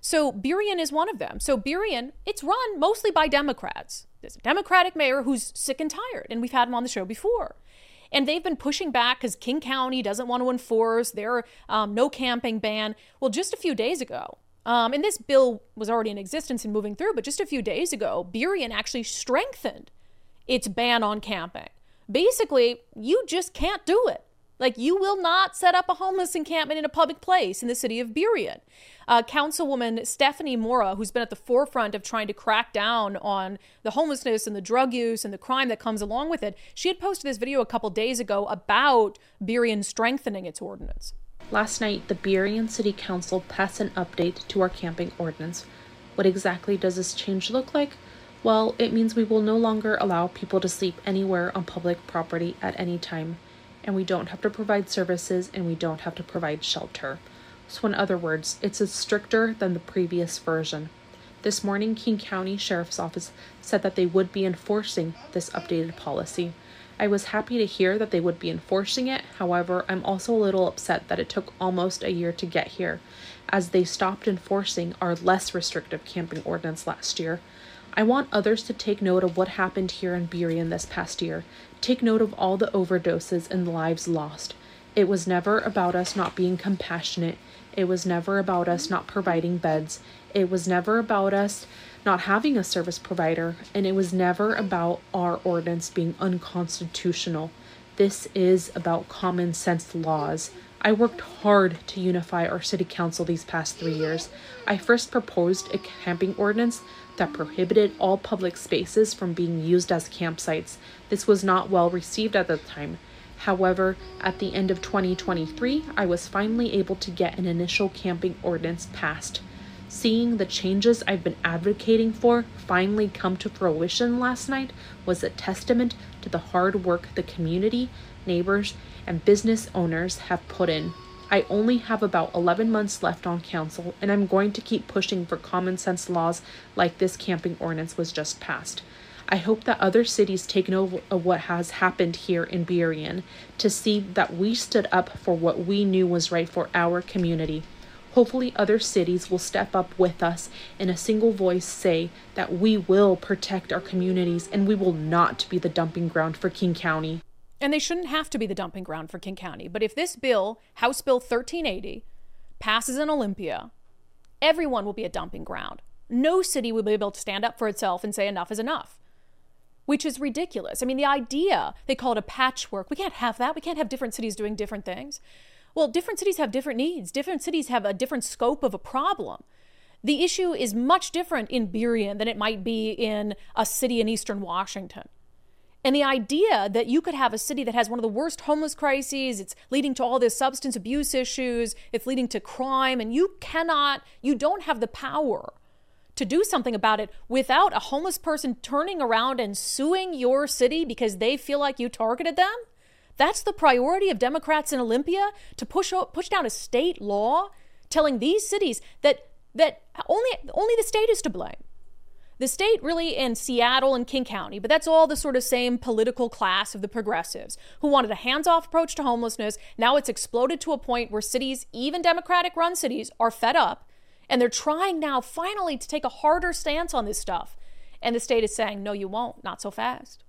So Burien is one of them. So Burien, it's run mostly by Democrats. There's a Democratic mayor who's sick and tired, and we've had him on the show before. And they've been pushing back because King County doesn't want to enforce their um, no camping ban. Well, just a few days ago, um, and this bill was already in existence and moving through, but just a few days ago, Burien actually strengthened its ban on camping. Basically, you just can't do it. Like, you will not set up a homeless encampment in a public place in the city of Burien. Uh, Councilwoman Stephanie Mora, who's been at the forefront of trying to crack down on the homelessness and the drug use and the crime that comes along with it, she had posted this video a couple days ago about Burien strengthening its ordinance. Last night, the Burien City Council passed an update to our camping ordinance. What exactly does this change look like? Well, it means we will no longer allow people to sleep anywhere on public property at any time. And we don't have to provide services, and we don't have to provide shelter. So in other words, it's stricter than the previous version. This morning, King County Sheriff's Office said that they would be enforcing this updated policy. I was happy to hear that they would be enforcing it. However, I'm also a little upset that it took almost a year to get here, as they stopped enforcing our less restrictive camping ordinance last year. I want others to take note of what happened here in Burien this past year. Take note of all the overdoses and lives lost. It was never about us not being compassionate. It was never about us not providing beds. It was never about us not having a service provider. And it was never about our ordinance being unconstitutional. This is about common sense laws. I worked hard to unify our city council these past three years. I first proposed a camping ordinance that prohibited all public spaces from being used as campsites. This was not well received at the time. However, at the end of twenty twenty-three, I was finally able to get an initial camping ordinance passed. Seeing the changes I've been advocating for finally come to fruition last night was a testament to the hard work the community, neighbors, and business owners have put in. I only have about eleven months left on council, and I'm going to keep pushing for common sense laws like this camping ordinance was just passed. I hope that other cities take note of what has happened here in Burien to see that we stood up for what we knew was right for our community. Hopefully other cities will step up with us in a single voice, say that we will protect our communities and we will not be the dumping ground for King County. And they shouldn't have to be the dumping ground for King County. But if this bill, House Bill thirteen eighty, passes in Olympia, everyone will be a dumping ground. No city will be able to stand up for itself and say enough is enough, which is ridiculous. I mean, the idea, they call it a patchwork. We can't have that. We can't have different cities doing different things. Well, different cities have different needs. Different cities have a different scope of a problem. The issue is much different in Burien than it might be in a city in eastern Washington. And the idea that you could have a city that has one of the worst homeless crises, it's leading to all this substance abuse issues, it's leading to crime, and you cannot, you don't have the power to do something about it without a homeless person turning around and suing your city because they feel like you targeted them. That's the priority of Democrats in Olympia, to push push down a state law telling these cities that that only only the state is to blame. The state really in Seattle and King County, but that's all the sort of same political class of the progressives who wanted a hands-off approach to homelessness. Now it's exploded to a point where cities, even Democratic-run cities, are fed up, and they're trying now finally to take a harder stance on this stuff. And the state is saying, no, you won't, not so fast.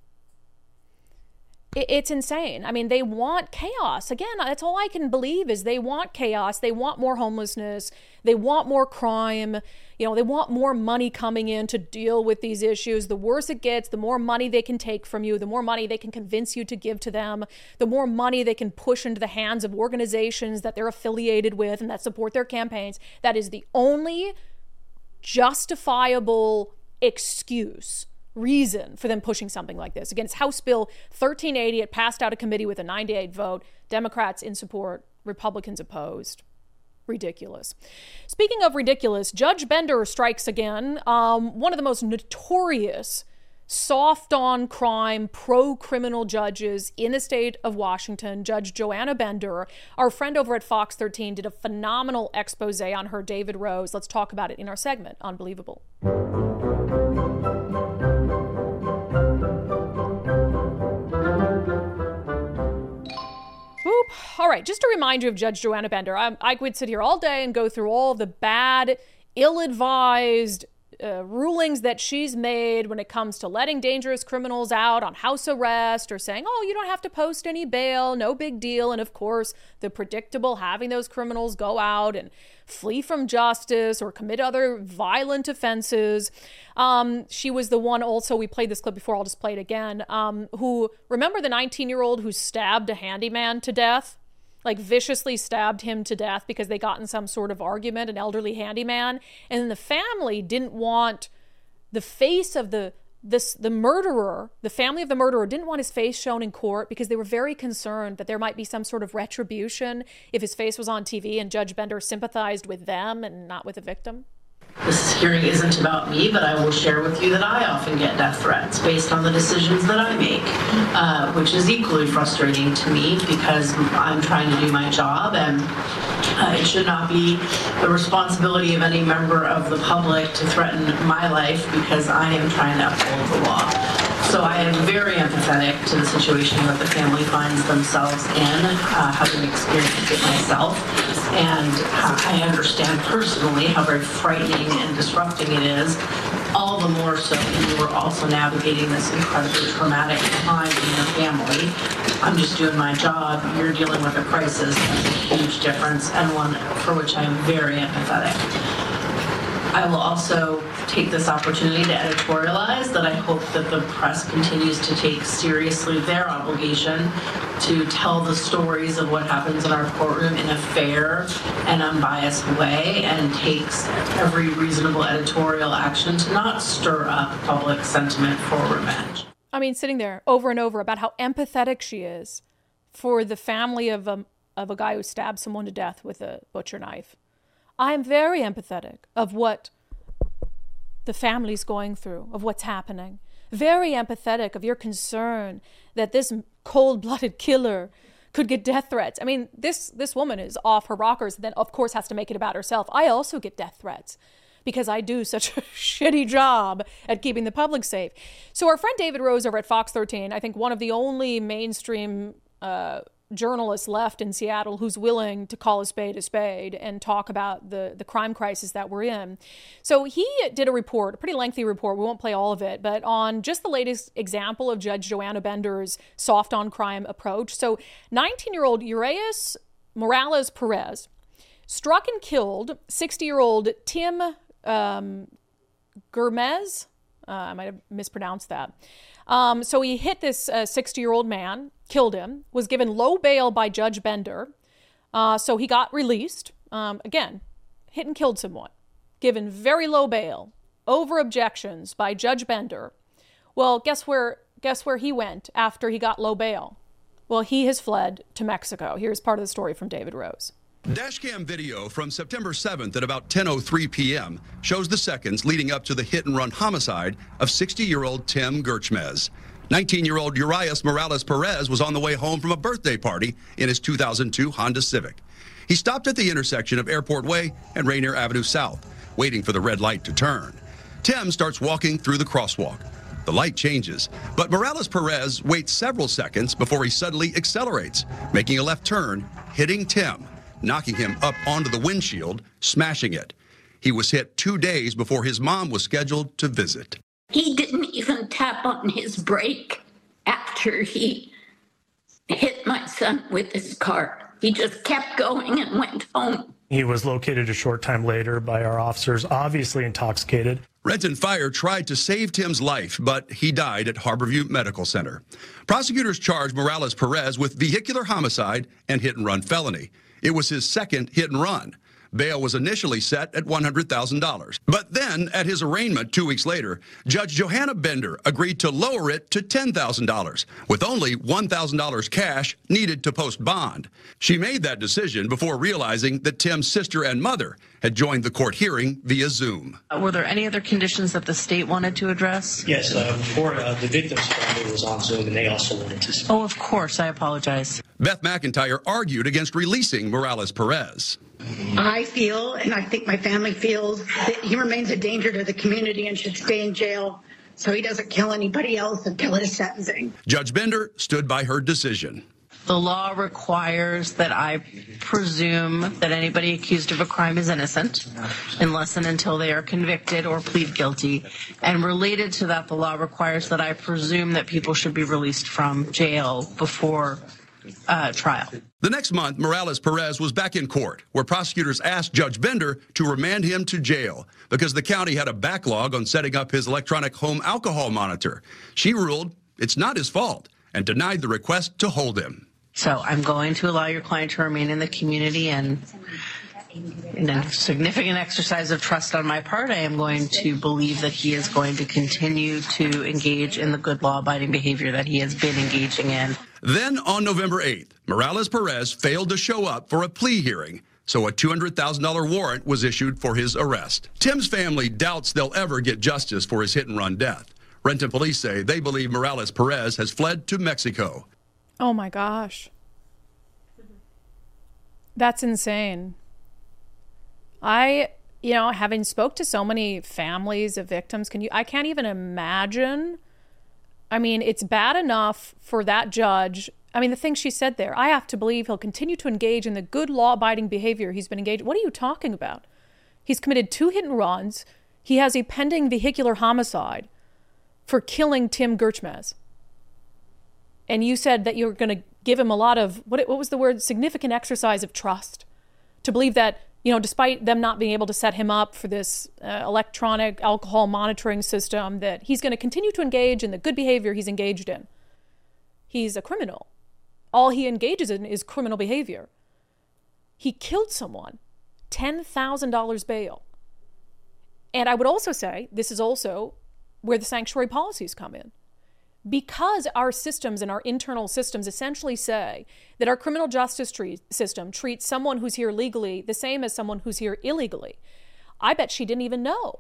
It's insane. I mean, they want chaos. Again, that's all I can believe is they want chaos. They want more homelessness. They want more crime. You know, they want more money coming in to deal with these issues. The worse it gets, the more money they can take from you, the more money they can convince you to give to them, the more money they can push into the hands of organizations that they're affiliated with and that support their campaigns. That is the only justifiable excuse, reason for them pushing something like this. Again, it's House Bill thirteen eighty. It passed out of committee with a nine to eight vote. Democrats in support, Republicans opposed. Ridiculous. Speaking of ridiculous, Judge Bender strikes again. Um, one of the most notorious soft on crime, pro-criminal judges in the state of Washington, Judge Joanna Bender. Our friend over at Fox thirteen did a phenomenal expose on her, David Rose. Let's talk about it in our segment, Unbelievable. Boop. All right, just a reminder of Judge Joanna Bender. I, I could sit here all day and go through all the bad ill-advised uh, rulings that she's made when it comes to letting dangerous criminals out on house arrest or saying, oh, you don't have to post any bail, no big deal. And of course, the predictable having those criminals go out and flee from justice or commit other violent offenses. Um, she was the one also, we played this clip before, I'll just play it again, um, who, remember the nineteen-year-old who stabbed a handyman to death? Like viciously stabbed him to death because they got in some sort of argument, an elderly handyman. And the family didn't want the face of the this the murderer, the family of the murderer didn't want his face shown in court because they were very concerned that there might be some sort of retribution if his face was on T V, and Judge Bender sympathized with them and not with the victim. This hearing isn't about me, but I will share with you that I often get death threats based on the decisions that I make, uh, which is equally frustrating to me because I'm trying to do my job, and uh, it should not be the responsibility of any member of the public to threaten my life because I am trying to uphold the law. So I am very empathetic to the situation that the family finds themselves in, uh, having experienced it myself. And uh, I understand personally how very frightening and disrupting it is, all the more so when you were also navigating this incredibly traumatic time in your family. I'm just doing my job. You're dealing with a crisis. That's a huge difference, and one for which I am very empathetic. I will also take this opportunity to editorialize that I hope that the press continues to take seriously their obligation to tell the stories of what happens in our courtroom in a fair and unbiased way, and takes every reasonable editorial action to not stir up public sentiment for revenge. I mean, sitting there over and over about how empathetic she is for the family of a, of a guy who stabbed someone to death with a butcher knife. I am very empathetic of what the family's going through, of what's happening. Very empathetic of your concern that this cold-blooded killer could get death threats. I mean, this this woman is off her rockers, and then of course has to make it about herself. I also get death threats because I do such a shitty job at keeping the public safe. So our friend David Rose over at Fox thirteen, I think one of the only mainstream uh, journalists left in Seattle who's willing to call a spade a spade and talk about the, the crime crisis that we're in. So he did a report, a pretty lengthy report, we won't play all of it, but on just the latest example of Judge Joanna Bender's soft on crime approach. So nineteen-year-old Urias Morales Perez struck and killed sixty-year-old Tim um, Gurmez. Uh, I might have mispronounced that. Um, so he hit this uh, sixty-year-old man, killed him, was given low bail by Judge Bender. Uh, so he got released. Um, again, hit and killed someone, given very low bail, over objections by Judge Bender. Well, guess where, guess where he went after he got low bail? Well, he has fled to Mexico. Here's part of the story from David Rose. Dashcam video from September seventh at about ten oh three p.m. shows the seconds leading up to the hit-and-run homicide of sixty-year-old Tim Gurchmez. nineteen-year-old Urias Morales Perez was on the way home from a birthday party in his two thousand two Honda Civic. He stopped at the intersection of Airport Way and Rainier Avenue South, waiting for the red light to turn. Tim starts walking through the crosswalk. The light changes, but Morales Perez waits several seconds before he suddenly accelerates, making a left turn, hitting Tim, knocking him up onto the windshield, smashing it. He was hit two days before his mom was scheduled to visit. He didn't even tap on his brake after he hit my son with his car. He just kept going and went home. He was located a short time later by our officers, obviously intoxicated. Renton Fire tried to save Tim's life, but he died at Harborview Medical Center. Prosecutors charged Morales Perez with vehicular homicide and hit-and-run felony. It was his second hit-and-run. Bail was initially set at one hundred thousand dollars. But then, at his arraignment two weeks later, Judge Joanna Bender agreed to lower it to ten thousand dollars, with only one thousand dollars cash needed to post bond. She made that decision before realizing that Tim's sister and mother had joined the court hearing via Zoom. Were there any other conditions that the state wanted to address? Yes, uh, before uh, the victim's family was on Zoom, and they also wanted to speak. Oh, of course. I apologize. Beth McIntyre argued against releasing Morales Perez. I feel, and I think my family feels, that he remains a danger to the community and should stay in jail so he doesn't kill anybody else until his sentencing. Judge Bender stood by her decision. The law requires that I presume that anybody accused of a crime is innocent unless and until they are convicted or plead guilty. And related to that, the law requires that I presume that people should be released from jail before uh, trial. The next month, Morales-Perez was back in court, where prosecutors asked Judge Bender to remand him to jail because the county had a backlog on setting up his electronic home alcohol monitor. She ruled it's not his fault and denied the request to hold him. So I'm going to allow your client to remain in the community, and in a significant exercise of trust on my part, I am going to believe that he is going to continue to engage in the good law-abiding behavior that he has been engaging in. Then on November eighth, Morales-Perez failed to show up for a plea hearing, so a two hundred thousand dollars warrant was issued for his arrest. Tim's family doubts they'll ever get justice for his hit-and-run death. Renton police say they believe Morales-Perez has fled to Mexico. Oh my gosh. That's insane. I, you know, having spoke to so many families of victims, can you, I can't even imagine. I mean, it's bad enough for that judge. I mean, the thing she said there, I have to believe he'll continue to engage in the good law-abiding behavior he's been engaged. What are you talking about? He's committed two hit and runs. He has a pending vehicular homicide for killing Tim Gerchmez. And you said that you're going to give him a lot of, what, what was the word? Significant exercise of trust. To believe that, you know, despite them not being able to set him up for this uh, electronic alcohol monitoring system, that he's going to continue to engage in the good behavior he's engaged in. He's a criminal. All he engages in is criminal behavior. He killed someone. ten thousand dollars bail. And I would also say, this is also where the sanctuary policies come in. Because our systems and our internal systems essentially say that our criminal justice treat, system treats someone who's here legally the same as someone who's here illegally, I bet she didn't even know.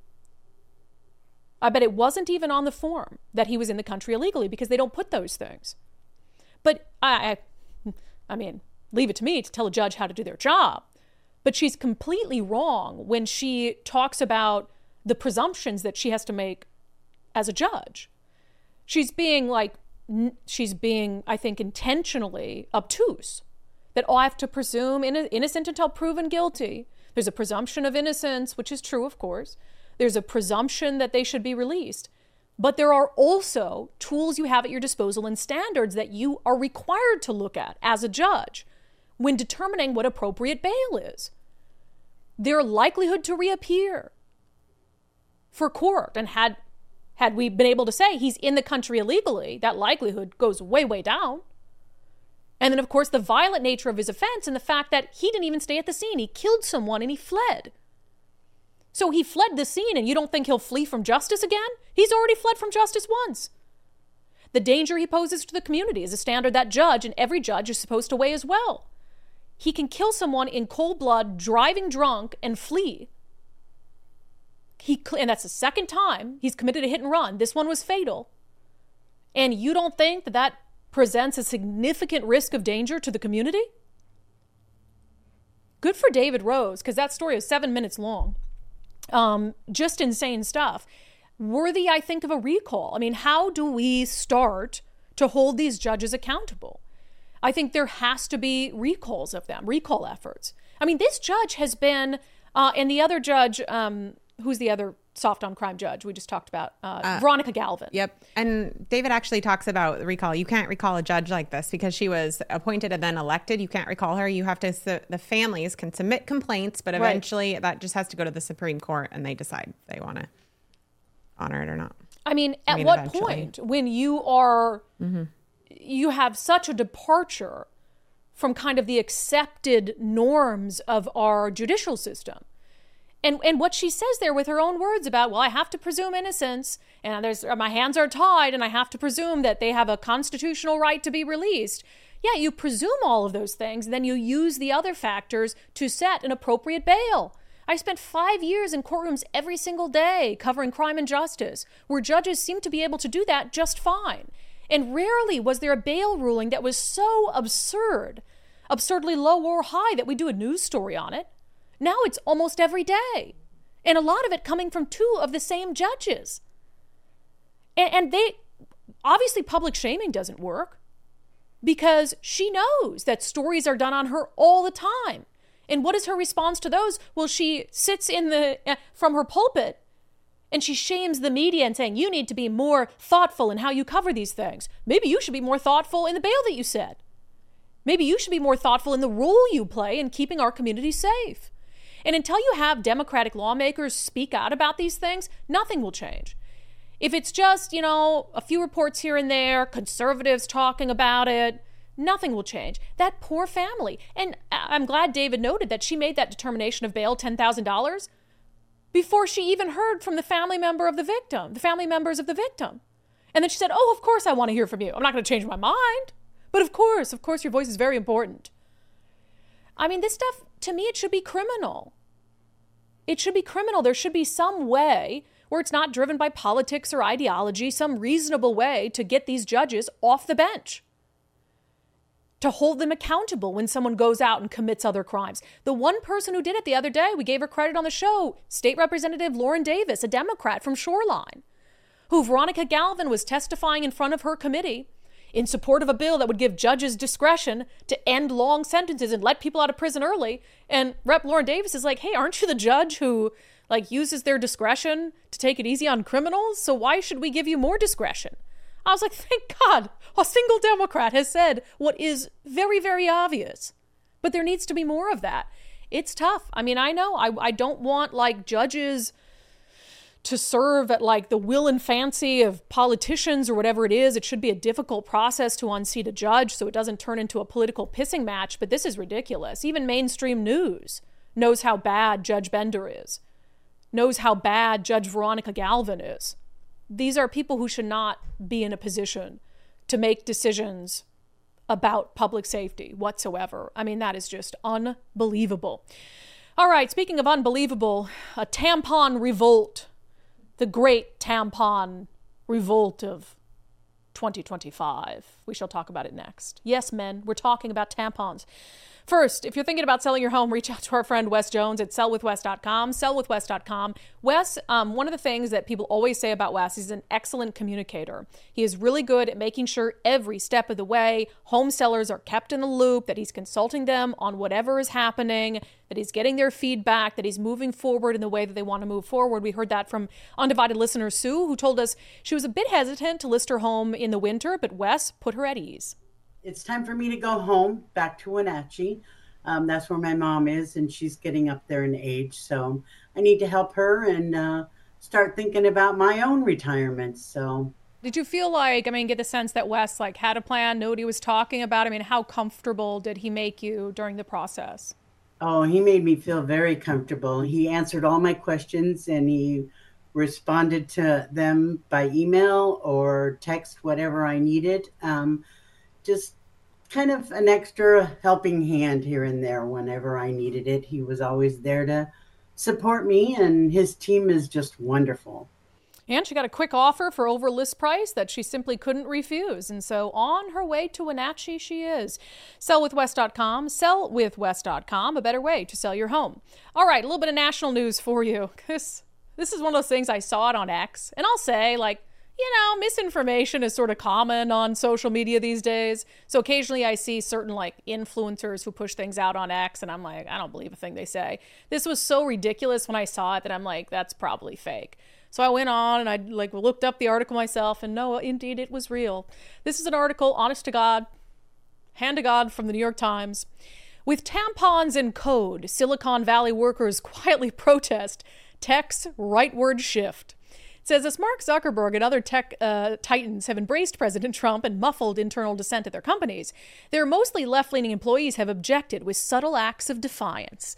I bet it wasn't even on the form that he was in the country illegally, because they don't put those things. But I, I, I mean, leave it to me to tell a judge how to do their job. But she's completely wrong when she talks about the presumptions that she has to make as a judge. She's being like, she's being, I think, intentionally obtuse. That oh, I have to presume innocent until proven guilty. There's a presumption of innocence, which is true, of course. There's a presumption that they should be released. But there are also tools you have at your disposal and standards that you are required to look at as a judge when determining what appropriate bail is. Their likelihood to reappear for court, and had Had we been able to say he's in the country illegally, that likelihood goes way, way down. And then, of course, the violent nature of his offense and the fact that he didn't even stay at the scene. He killed someone and he fled. So he fled the scene, and you don't think he'll flee from justice again? He's already fled from justice once. The danger he poses to the community is a standard that judge and every judge is supposed to weigh as well. He can kill someone in cold blood, driving drunk, and flee. He, and that's the second time he's committed a hit and run. This one was fatal. And you don't think that that presents a significant risk of danger to the community? Good for David Rose, because that story is seven minutes long. Um, just insane stuff. Worthy, I think, of a recall. I mean, how do we start to hold these judges accountable? I think there has to be recalls of them, recall efforts. I mean, this judge has been, uh, and the other judge, um, who's the other soft on crime judge we just talked about? Uh, uh, Veronica Galvin. Yep. And David actually talks about recall. You can't recall a judge like this because she was appointed and then elected. You can't recall her. You have to, su- the families can submit complaints, but eventually right. that just has to go to the Supreme Court and they decide if they want to honor it or not. I mean, I at mean, what eventually. point when you are, mm-hmm. you have such a departure from kind of the accepted norms of our judicial system? And and what she says there with her own words about, well, I have to presume innocence, and there's my hands are tied, and I have to presume that they have a constitutional right to be released. Yeah, you presume all of those things, then you use the other factors to set an appropriate bail. I spent five years in courtrooms every single day covering crime and justice, where judges seem to be able to do that just fine. And rarely was there a bail ruling that was so absurd, absurdly low or high, that we do a news story on it. Now it's almost every day. And a lot of it coming from two of the same judges. And, and they, obviously public shaming doesn't work. because she knows that stories are done on her all the time. And what is her response to those? Well, she sits in the uh, from her pulpit and she shames the media and saying, you need to be more thoughtful in how you cover these things. Maybe you should be more thoughtful in the bail that you set. Maybe you should be more thoughtful in the role you play in keeping our community safe. And until you have Democratic lawmakers speak out about these things, nothing will change. If it's just, you know, a few reports here and there, conservatives talking about it, nothing will change. That poor family. And I'm glad David noted that she made that determination of bail, ten thousand dollars, before she even heard from the family member of the victim, the family members of the victim. And then she said, oh, of course I want to hear from you. I'm not going to change my mind. But of course, of course, your voice is very important. I mean, this stuff, to me, it should be criminal. It should be criminal. There should be some way where it's not driven by politics or ideology, some reasonable way to get these judges off the bench, to hold them accountable when someone goes out and commits other crimes. The one person who did it the other day, we gave her credit on the show, State Representative Lauren Davis, a Democrat from Shoreline, who Veronica Galvin was testifying in front of her committee in support of a bill that would give judges discretion to end long sentences and let people out of prison early. And Rep Lauren Davis is like, hey, aren't you the judge who like uses their discretion to take it easy on criminals? So why should we give you more discretion? I was like, thank God a single Democrat has said what is very, very obvious. But there needs to be more of that. It's tough. I mean, I know I, I don't want like judges to serve at like the will and fancy of politicians or whatever it is. It should be a difficult process to unseat a judge so it doesn't turn into a political pissing match. But this is ridiculous. Even mainstream news knows how bad Judge Bender is, knows how bad Judge Veronica Galvin is. These are people who should not be in a position to make decisions about public safety whatsoever. I mean, that is just unbelievable. All right, speaking of unbelievable, a tampon revolt, the great tampon revolt of twenty twenty-five. We shall talk about it next. Yes, men, we're talking about tampons. First, if you're thinking about selling your home, reach out to our friend Wes Jones at sell with wes dot com, sell with wes dot com. Wes, um, one of the things that people always say about Wes, he's an excellent communicator. He is really good at making sure every step of the way home sellers are kept in the loop, that he's consulting them on whatever is happening, that he's getting their feedback, that he's moving forward in the way that they want to move forward. We heard that from undivided listener Sue, who told us she was a bit hesitant to list her home in the winter, but Wes put her at ease. It's time for me to go home, back to Wenatchee. Um, that's where my mom is, and she's getting up there in age. So I need to help her and uh, start thinking about my own retirement. So, did you feel like, I mean, get the sense that Wes like had a plan, knew what he was talking about? I mean, how comfortable did he make you during the process? Oh, he made me feel very comfortable. He answered all my questions, and he responded to them by email or text, whatever I needed. Um, just kind of an extra helping hand here and there whenever I needed it. He was always there to support me, and his team is just wonderful. And she got a quick offer for over list price that she simply couldn't refuse. And so on her way to Wenatchee, she is. sell with wes dot com, sell with wes dot com, a better way to sell your home. All right, a little bit of national news for you. This, this is one of those things, I saw it on X, and I'll say, like, you know, misinformation is sort of common on social media these days. So occasionally I see certain like influencers who push things out on X, and I'm like, I don't believe a thing they say. This was so ridiculous when I saw it that I'm like, that's probably fake. So I went on and I like looked up the article myself, and no, indeed it was real. This is an article, honest to God, hand to God, from the New York Times. With tampons in code, Silicon Valley workers quietly protest tech's rightward shift. It says, as Mark Zuckerberg and other tech uh, titans have embraced President Trump and muffled internal dissent at their companies, their mostly left-leaning employees have objected with subtle acts of defiance.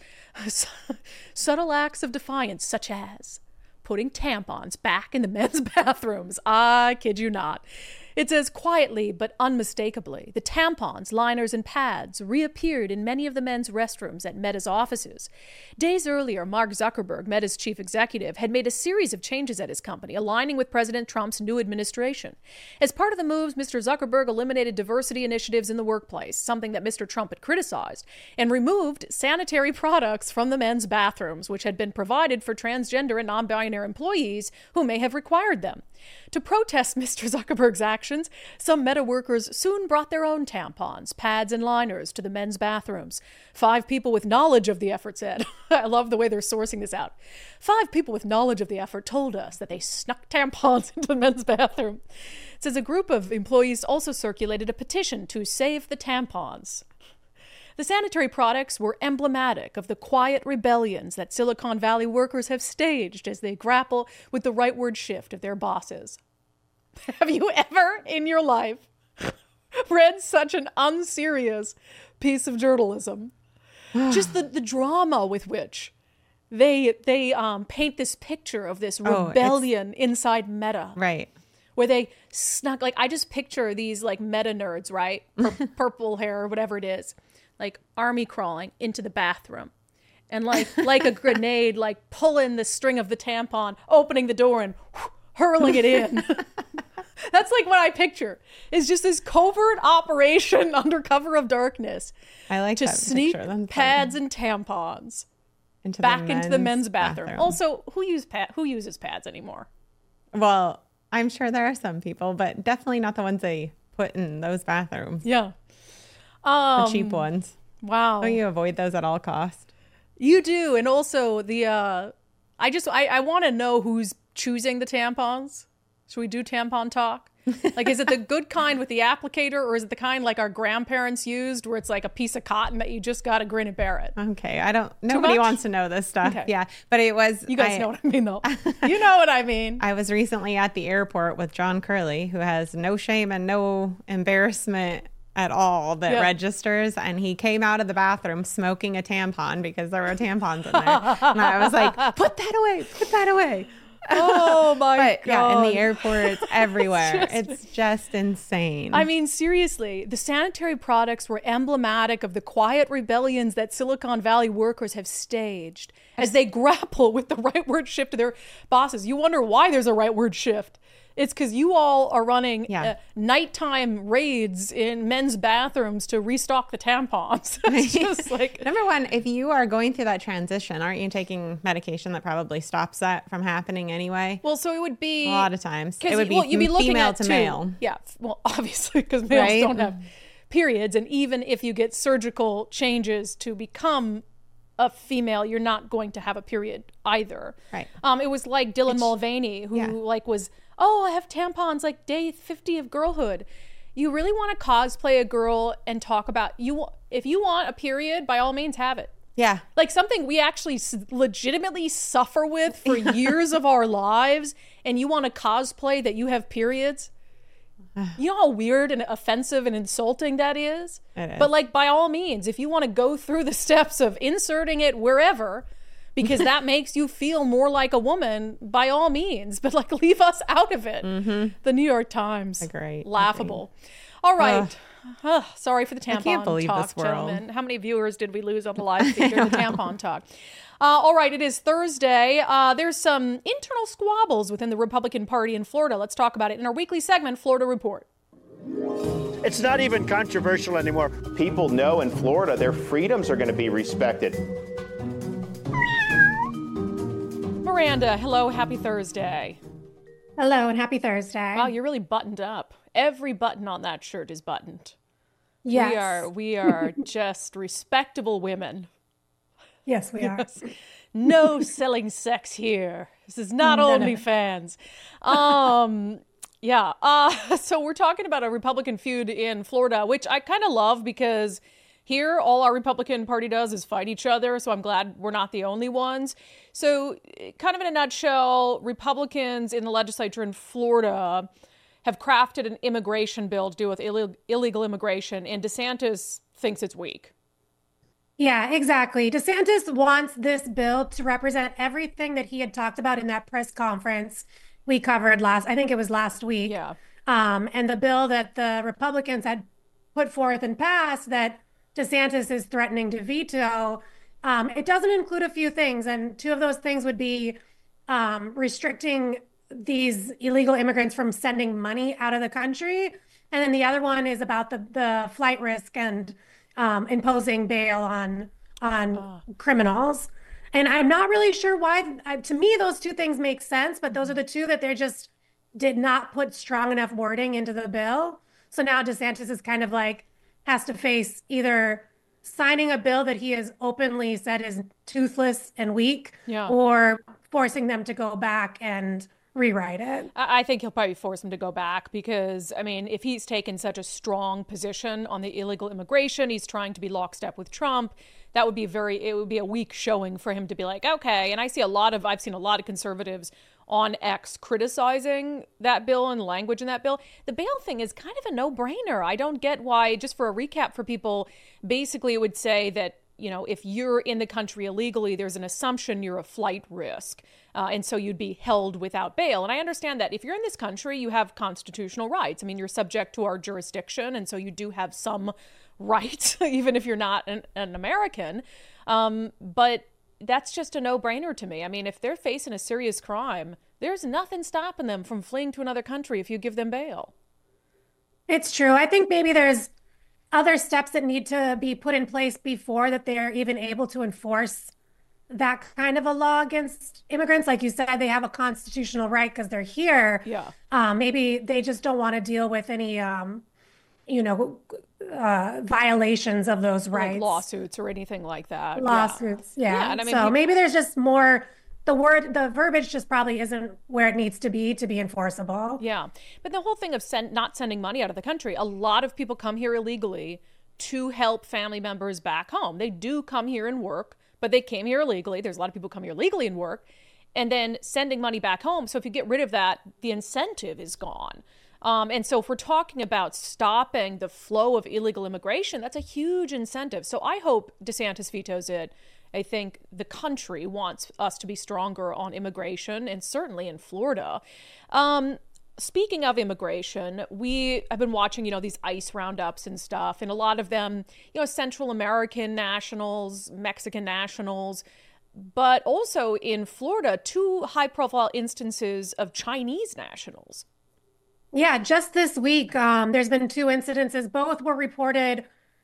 Subtle acts of defiance, such as putting tampons back in the men's bathrooms. I kid you not. It says, quietly but unmistakably, the tampons, liners, and pads reappeared in many of the men's restrooms at Meta's offices. Days earlier, Mark Zuckerberg, Meta's chief executive, had made a series of changes at his company, aligning with President Trump's new administration. As part of the moves, Mister Zuckerberg eliminated diversity initiatives in the workplace, something that Mister Trump had criticized, and removed sanitary products from the men's bathrooms, which had been provided for transgender and non-binary employees who may have required them. To protest Mister Zuckerberg's actions, some Meta workers soon brought their own tampons, pads, and liners to the men's bathrooms. Five people with knowledge of the effort said, I love the way they're sourcing this out. Five people with knowledge of the effort told us that they snuck tampons into the men's bathroom. It says a group of employees also circulated a petition to save the tampons. The sanitary products were emblematic of the quiet rebellions that Silicon Valley workers have staged as they grapple with the rightward shift of their bosses. Have you ever in your life read such an unserious piece of journalism? Just the, the drama with which they they um, paint this picture of this rebellion oh, inside Meta. Right. Where they snuck, like, I just picture these, like, Meta nerds, right? Pur- purple hair or whatever it is. Like army crawling into the bathroom and like like a grenade, like pulling the string of the tampon, opening the door and whoosh, hurling it in. That's like what I picture. Is just this covert operation under cover of darkness. I like to that sneak picture. pads and tampons into back the into the men's bathroom. bathroom. Also, who use pad who uses pads anymore? Well, I'm sure there are some people, but definitely not the ones they put in those bathrooms. Yeah. Um, the cheap ones. Wow. Don't you avoid those at all cost? You do. And also the, uh, I just, I, I want to know who's choosing the tampons. Should we do tampon talk? Like, is it the good kind with the applicator, or is it the kind like our grandparents used where it's like a piece of cotton that you just got to grin and bear it? Okay. I don't, nobody wants to know this stuff. Okay. Yeah. But it was, you guys I, know what I mean though. You know what I mean. I was recently at the airport with John Curley, who has no shame and no embarrassment at all that yeah. registers, and he came out of the bathroom smoking a tampon because there were tampons in there. And I was like, put that away, put that away. Oh my but, God. Yeah, in the airport, it's everywhere. it's, just, it's just insane. I mean, seriously, the sanitary products were emblematic of the quiet rebellions that Silicon Valley workers have staged as they grapple with the rightward shift of their bosses. You wonder why there's a rightward shift. It's because you all are running yeah. uh, nighttime raids in men's bathrooms to restock the tampons. It's just like, number one, if you are going through that transition, aren't you taking medication that probably stops that from happening anyway? Well, so it would be a lot of times. It would be, well, you'd be looking female at to two. male. Yeah, well, obviously, because males right? don't have periods, and even if you get surgical changes to become a female, you're not going to have a period either. Right. Um, it was like Dylan it's, Mulvaney, who yeah. like was. Oh, I have tampons, like day fifty of girlhood. You really want to cosplay a girl and talk about you. If you want a period, by all means, have it. Yeah. Like something we actually legitimately suffer with for years of our lives, and you want to cosplay that you have periods. You know how weird and offensive and insulting that is? It is. But like, by all means, if you want to go through the steps of inserting it wherever, because that makes you feel more like a woman, by all means, but like leave us out of it. Mm-hmm. The New York Times. Agreed. Laughable. Agreed. All right. Uh, sorry for the tampon I can't believe talk, this world. Gentlemen. How many viewers did we lose on the live feed during the tampon talk? Uh, all right, it is Thursday. Uh, there's some internal squabbles within the Republican Party in Florida. Let's talk about it in our weekly segment, Florida Report. It's not even controversial anymore. People know in Florida their freedoms are going to be respected. Miranda, hello, happy Thursday. Hello, and happy Thursday. Wow, you're really buttoned up. Every button on that shirt is buttoned. Yes. We are, we are just respectable women. Yes, we are. Yes. No selling sex here. This is not no, OnlyFans. No. Um, yeah. Uh, so we're talking about a Republican feud in Florida, which I kind of love because here, all our Republican Party does is fight each other, so I'm glad we're not the only ones. So kind of in a nutshell, Republicans in the legislature in Florida have crafted an immigration bill to deal with Ill- illegal immigration, and DeSantis thinks it's weak. Yeah, exactly. DeSantis wants this bill to represent everything that he had talked about in that press conference we covered last, I think it was last week. Yeah. Um, and the bill that the Republicans had put forth and passed that DeSantis is threatening to veto, um, it doesn't include a few things. And two of those things would be um, restricting these illegal immigrants from sending money out of the country. And then the other one is about the, the flight risk and um, imposing bail on, on oh. criminals. And I'm not really sure why. Uh, to me, those two things make sense, but those are the two that they're just did not put strong enough wording into the bill. So now DeSantis is kind of like, has to face either signing a bill that he has openly said is toothless and weak, yeah. or forcing them to go back and rewrite it. I think he'll probably force him to go back because, I mean, if he's taken such a strong position on the illegal immigration, he's trying to be lockstep with Trump. That would be very, it would be a weak showing for him to be like, okay. And I see a lot of, I've seen a lot of conservatives on X criticizing that bill and language in that bill. The bail thing is kind of a no-brainer. I don't get why, just for a recap for people, basically it would say that, you know, if you're in the country illegally, there's an assumption you're a flight risk. Uh, and so you'd be held without bail. And I understand that if you're in this country, you have constitutional rights. I mean, you're subject to our jurisdiction. And so you do have some rights, even if you're not an, an American. Um, but that's just a no-brainer to me. I mean, if they're facing a serious crime, there's nothing stopping them from fleeing to another country if you give them bail. It's true. I think maybe there's other steps that need to be put in place before that they're even able to enforce that kind of a law against immigrants. Like you said, they have a constitutional right because they're here. Yeah. Um, maybe they just don't want to deal with any, um, you know, uh, violations of those rights. Like lawsuits or anything like that. Lawsuits, yeah. yeah. yeah and I mean, so people... maybe there's just more, the word, the verbiage just probably isn't where it needs to be to be enforceable. Yeah. But the whole thing of send, not sending money out of the country, a lot of people come here illegally to help family members back home. They do come here and work, but they came here illegally. There's a lot of people come here legally and work, and then sending money back home. So if you get rid of that, the incentive is gone. Um, and so if we're talking about stopping the flow of illegal immigration, that's a huge incentive. So I hope DeSantis vetoes it. I think the country wants us to be stronger on immigration, and certainly in Florida. Um, speaking of immigration, we have been watching, you know, these ICE roundups and stuff, and a lot of them, you know, Central American nationals, Mexican nationals, but also in Florida, two high-profile instances of Chinese nationals. Yeah, just this week, um, there's been two incidences. Both were reported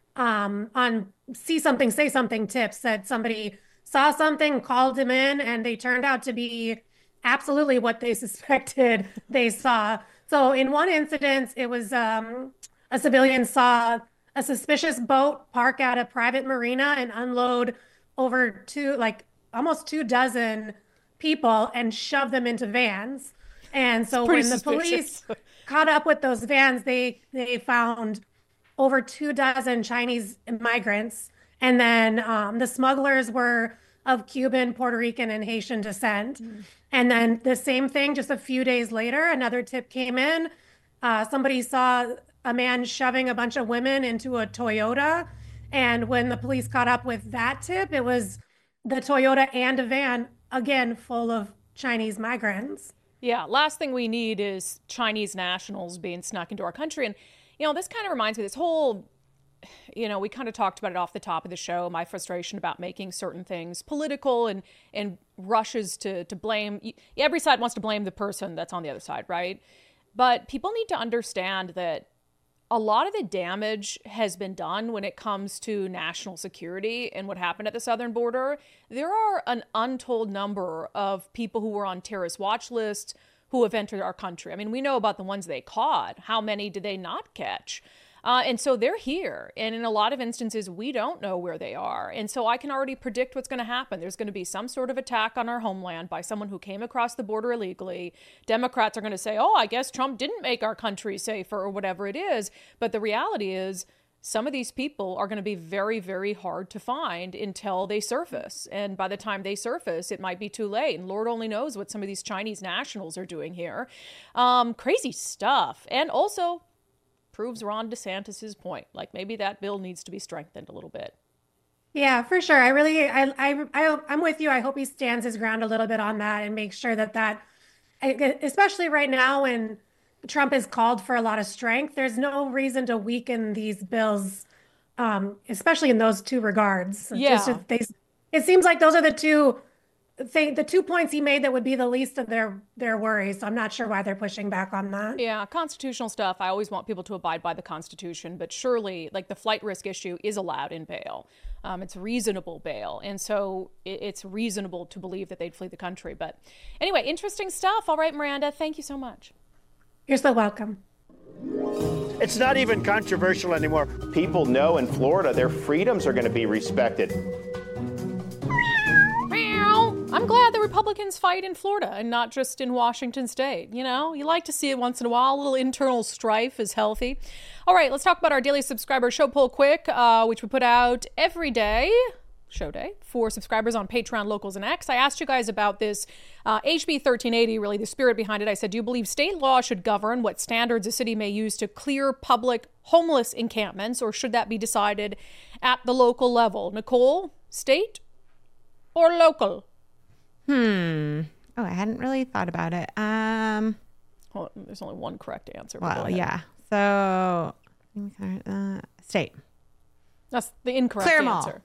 um, on See Something, Say Something tips that somebody saw something, called him in, and they turned out to be absolutely what they suspected they saw. So in one incident, it was um, a civilian saw a suspicious boat park at a private marina and unload over two, like almost two dozen people and shove them into vans. And so when the police caught up with those vans, they they found over two dozen Chinese migrants. And then um, the smugglers were of Cuban, Puerto Rican, and Haitian descent. Mm. And then the same thing, just a few days later, another tip came in. Uh, somebody saw a man shoving a bunch of women into a Toyota. And when the police caught up with that tip, it was the Toyota and a van, again, full of Chinese migrants. Yeah, last thing we need is Chinese nationals being snuck into our country. And, you know, this kind of reminds me, this whole, you know, we kind of talked about it off the top of the show, my frustration about making certain things political and, and rushes to, to blame. Every side wants to blame the person that's on the other side, right? But people need to understand that a lot of the damage has been done when it comes to national security and what happened at the southern border. There are an untold number of people who were on terrorist watch lists who have entered our country. I mean, we know about the ones they caught. How many did they not catch? Uh, and so they're here. And in a lot of instances, we don't know where they are. And so I can already predict what's going to happen. There's going to be some sort of attack on our homeland by someone who came across the border illegally. Democrats are going to say, oh, I guess Trump didn't make our country safer or whatever it is. But the reality is some of these people are going to be very, very hard to find until they surface. And by the time they surface, it might be too late. And Lord only knows what some of these Chinese nationals are doing here. Um, crazy stuff. And also proves Ron DeSantis's point. Like maybe that bill needs to be strengthened a little bit. Yeah, for sure. I really, I, I, I, I'm with you. I hope he stands his ground a little bit on that and makes sure that that, especially right now when Trump has called for a lot of strength, there's no reason to weaken these bills, um, especially in those two regards. Yeah. Just, they, it seems like those are the two thing, the two points he made that would be the least of their their worries. So I'm not sure why they're pushing back on that. Yeah, constitutional stuff. I always want people to abide by the Constitution, but surely, like the flight risk issue is allowed in bail. Um, it's reasonable bail, and so it, it's reasonable to believe that they'd flee the country. But anyway, interesting stuff. All right, Miranda, thank you so much. You're so welcome. It's not even controversial anymore. People know in Florida their freedoms are going to be respected. I'm glad the Republicans fight in Florida and not just in Washington state. You know, you like to see it once in a while. A little internal strife is healthy. All right, let's talk about our daily subscriber show poll quick, uh, which we put out every day. Show day for subscribers on Patreon, Locals, and X. I asked you guys about this uh, H B thirteen eighty, really the spirit behind it. I said, do you believe state law should govern what standards a city may use to clear public homeless encampments, or should that be decided at the local level? Nicole, state or local? Hmm. Oh, I hadn't really thought about it. Um. Well, there's only one correct answer. Well, yeah. So, uh, state. That's the incorrect Clear 'em answer.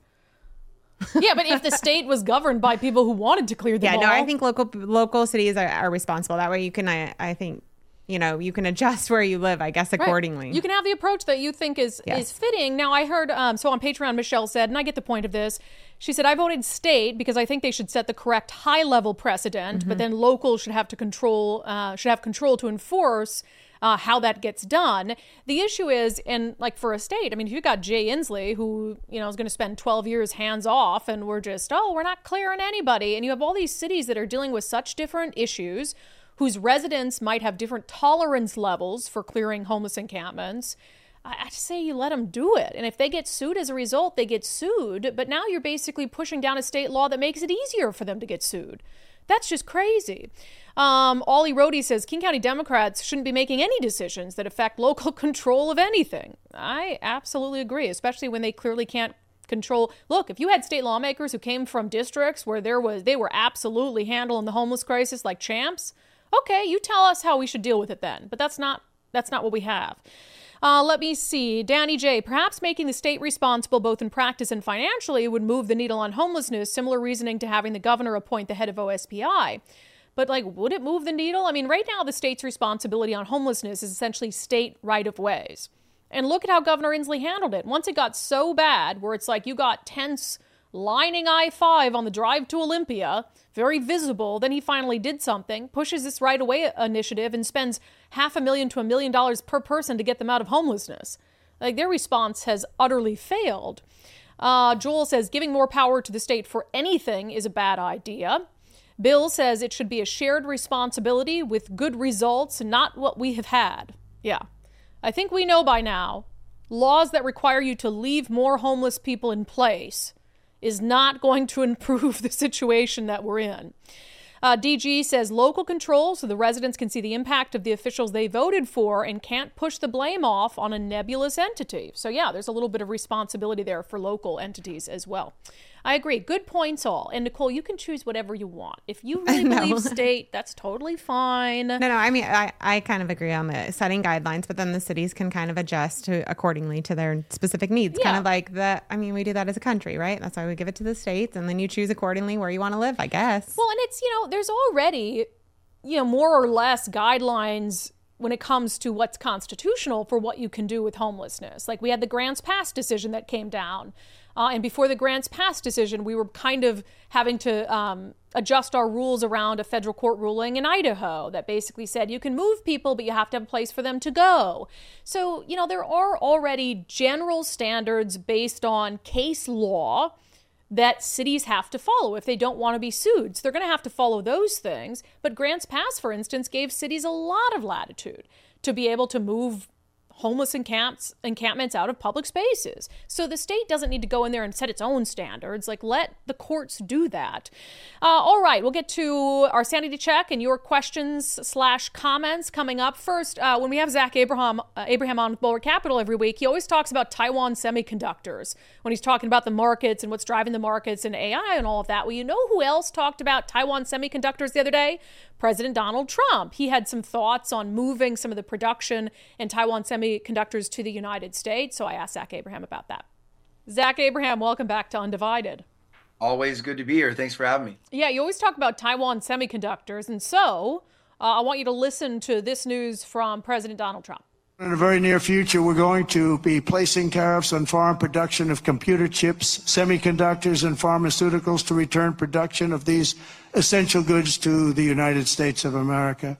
Yeah, but if the state was governed by people who wanted to clear them yeah, all. no, I think local local cities are, are responsible. That way you can, I, I think, you know, you can adjust where you live, I guess, accordingly. Right. You can have the approach that you think is, yes. is fitting. Now, I heard, um, so on Patreon, Michelle said, and I get the point of this, she said, I voted state because I think they should set the correct high-level precedent, Mm-hmm. but then local should have to control, uh, should have control to enforce Uh, how that gets done. The issue is, and like for a state, I mean, if you got Jay Inslee, who, you know, is going to spend twelve years hands off and we're just, oh, we're not clearing anybody. And you have all these cities that are dealing with such different issues, whose residents might have different tolerance levels for clearing homeless encampments. I, I just say you let them do it. And if they get sued as a result, they get sued. But now you're basically pushing down a state law that makes it easier for them to get sued. That's just crazy. Um, Ollie Rohde says King County Democrats shouldn't be making any decisions that affect local control of anything. I absolutely agree, especially when they clearly can't control. Look, if you had state lawmakers who came from districts where there was, they were absolutely handling the homeless crisis like champs, okay, you tell us how we should deal with it then. But that's not, that's not what we have. Uh, let me see. Danny J. Perhaps making the state responsible both in practice and financially would move the needle on homelessness. Similar reasoning to having the governor appoint the head of O S P I. But, like, would it move the needle? I mean, right now the state's responsibility on homelessness is essentially state right-of-ways. And look at how Governor Inslee handled it. Once it got so bad, where it's like you got tents lining I five on the drive to Olympia, very visible, then he finally did something, pushes this right-of-way initiative and spends half a million to a million dollars per person to get them out of homelessness. Like, their response has utterly failed. Uh, Joel says giving more power to the state for anything is a bad idea. Bill says it should be a shared responsibility with good results, not what we have had. Yeah. I think we know by now, laws that require you to leave more homeless people in place is not going to improve the situation that we're in. Uh, D G says local control so the residents can see the impact of the officials they voted for and can't push the blame off on a nebulous entity. So yeah, there's a little bit of responsibility there for local entities as well. I agree. Good points all. And Nicole, you can choose whatever you want. If you really believe state, that's totally fine. No, no, I mean, I, I kind of agree on the setting guidelines, but then the cities can kind of adjust to accordingly to their specific needs. Yeah. Kind of like the, I mean, we do that as a country, right? That's why we give it to the states, and then you choose accordingly where you want to live, I guess. Well, and it's, you know, there's already, you know, more or less guidelines when it comes to what's constitutional for what you can do with homelessness. Like we had the Grants Pass decision that came down. Uh, and before the Grants Pass decision, we were kind of having to um, adjust our rules around a federal court ruling in Idaho that basically said you can move people, but you have to have a place for them to go. So, you know, there are already general standards based on case law that cities have to follow if they don't want to be sued. So they're going to have to follow those things. But Grants Pass, for instance, gave cities a lot of latitude to be able to move homeless encamps, encampments out of public spaces. So the state doesn't need to go in there and set its own standards. Like, let the courts do that. Uh, all right, we'll get to our sanity check and your questions slash comments coming up. First, uh, when we have Zach Abraham, uh, Abraham on Bulwark Capital every week, he always talks about Taiwan Semiconductors when he's talking about the markets and what's driving the markets and A I and all of that. Well, you know who else talked about Taiwan Semiconductors the other day? President Donald Trump. He had some thoughts on moving some of the production in Taiwan Semiconductors to the United States. So I asked Zach Abraham about that. Zach Abraham, welcome back to Undivided. Always good to be here. Thanks for having me. Yeah, you always talk about Taiwan Semiconductors. And so uh, I want you to listen to this news from President Donald Trump. In the very near future, we're going to be placing tariffs on foreign production of computer chips, semiconductors, and pharmaceuticals to return production of these essential goods to the United States of America.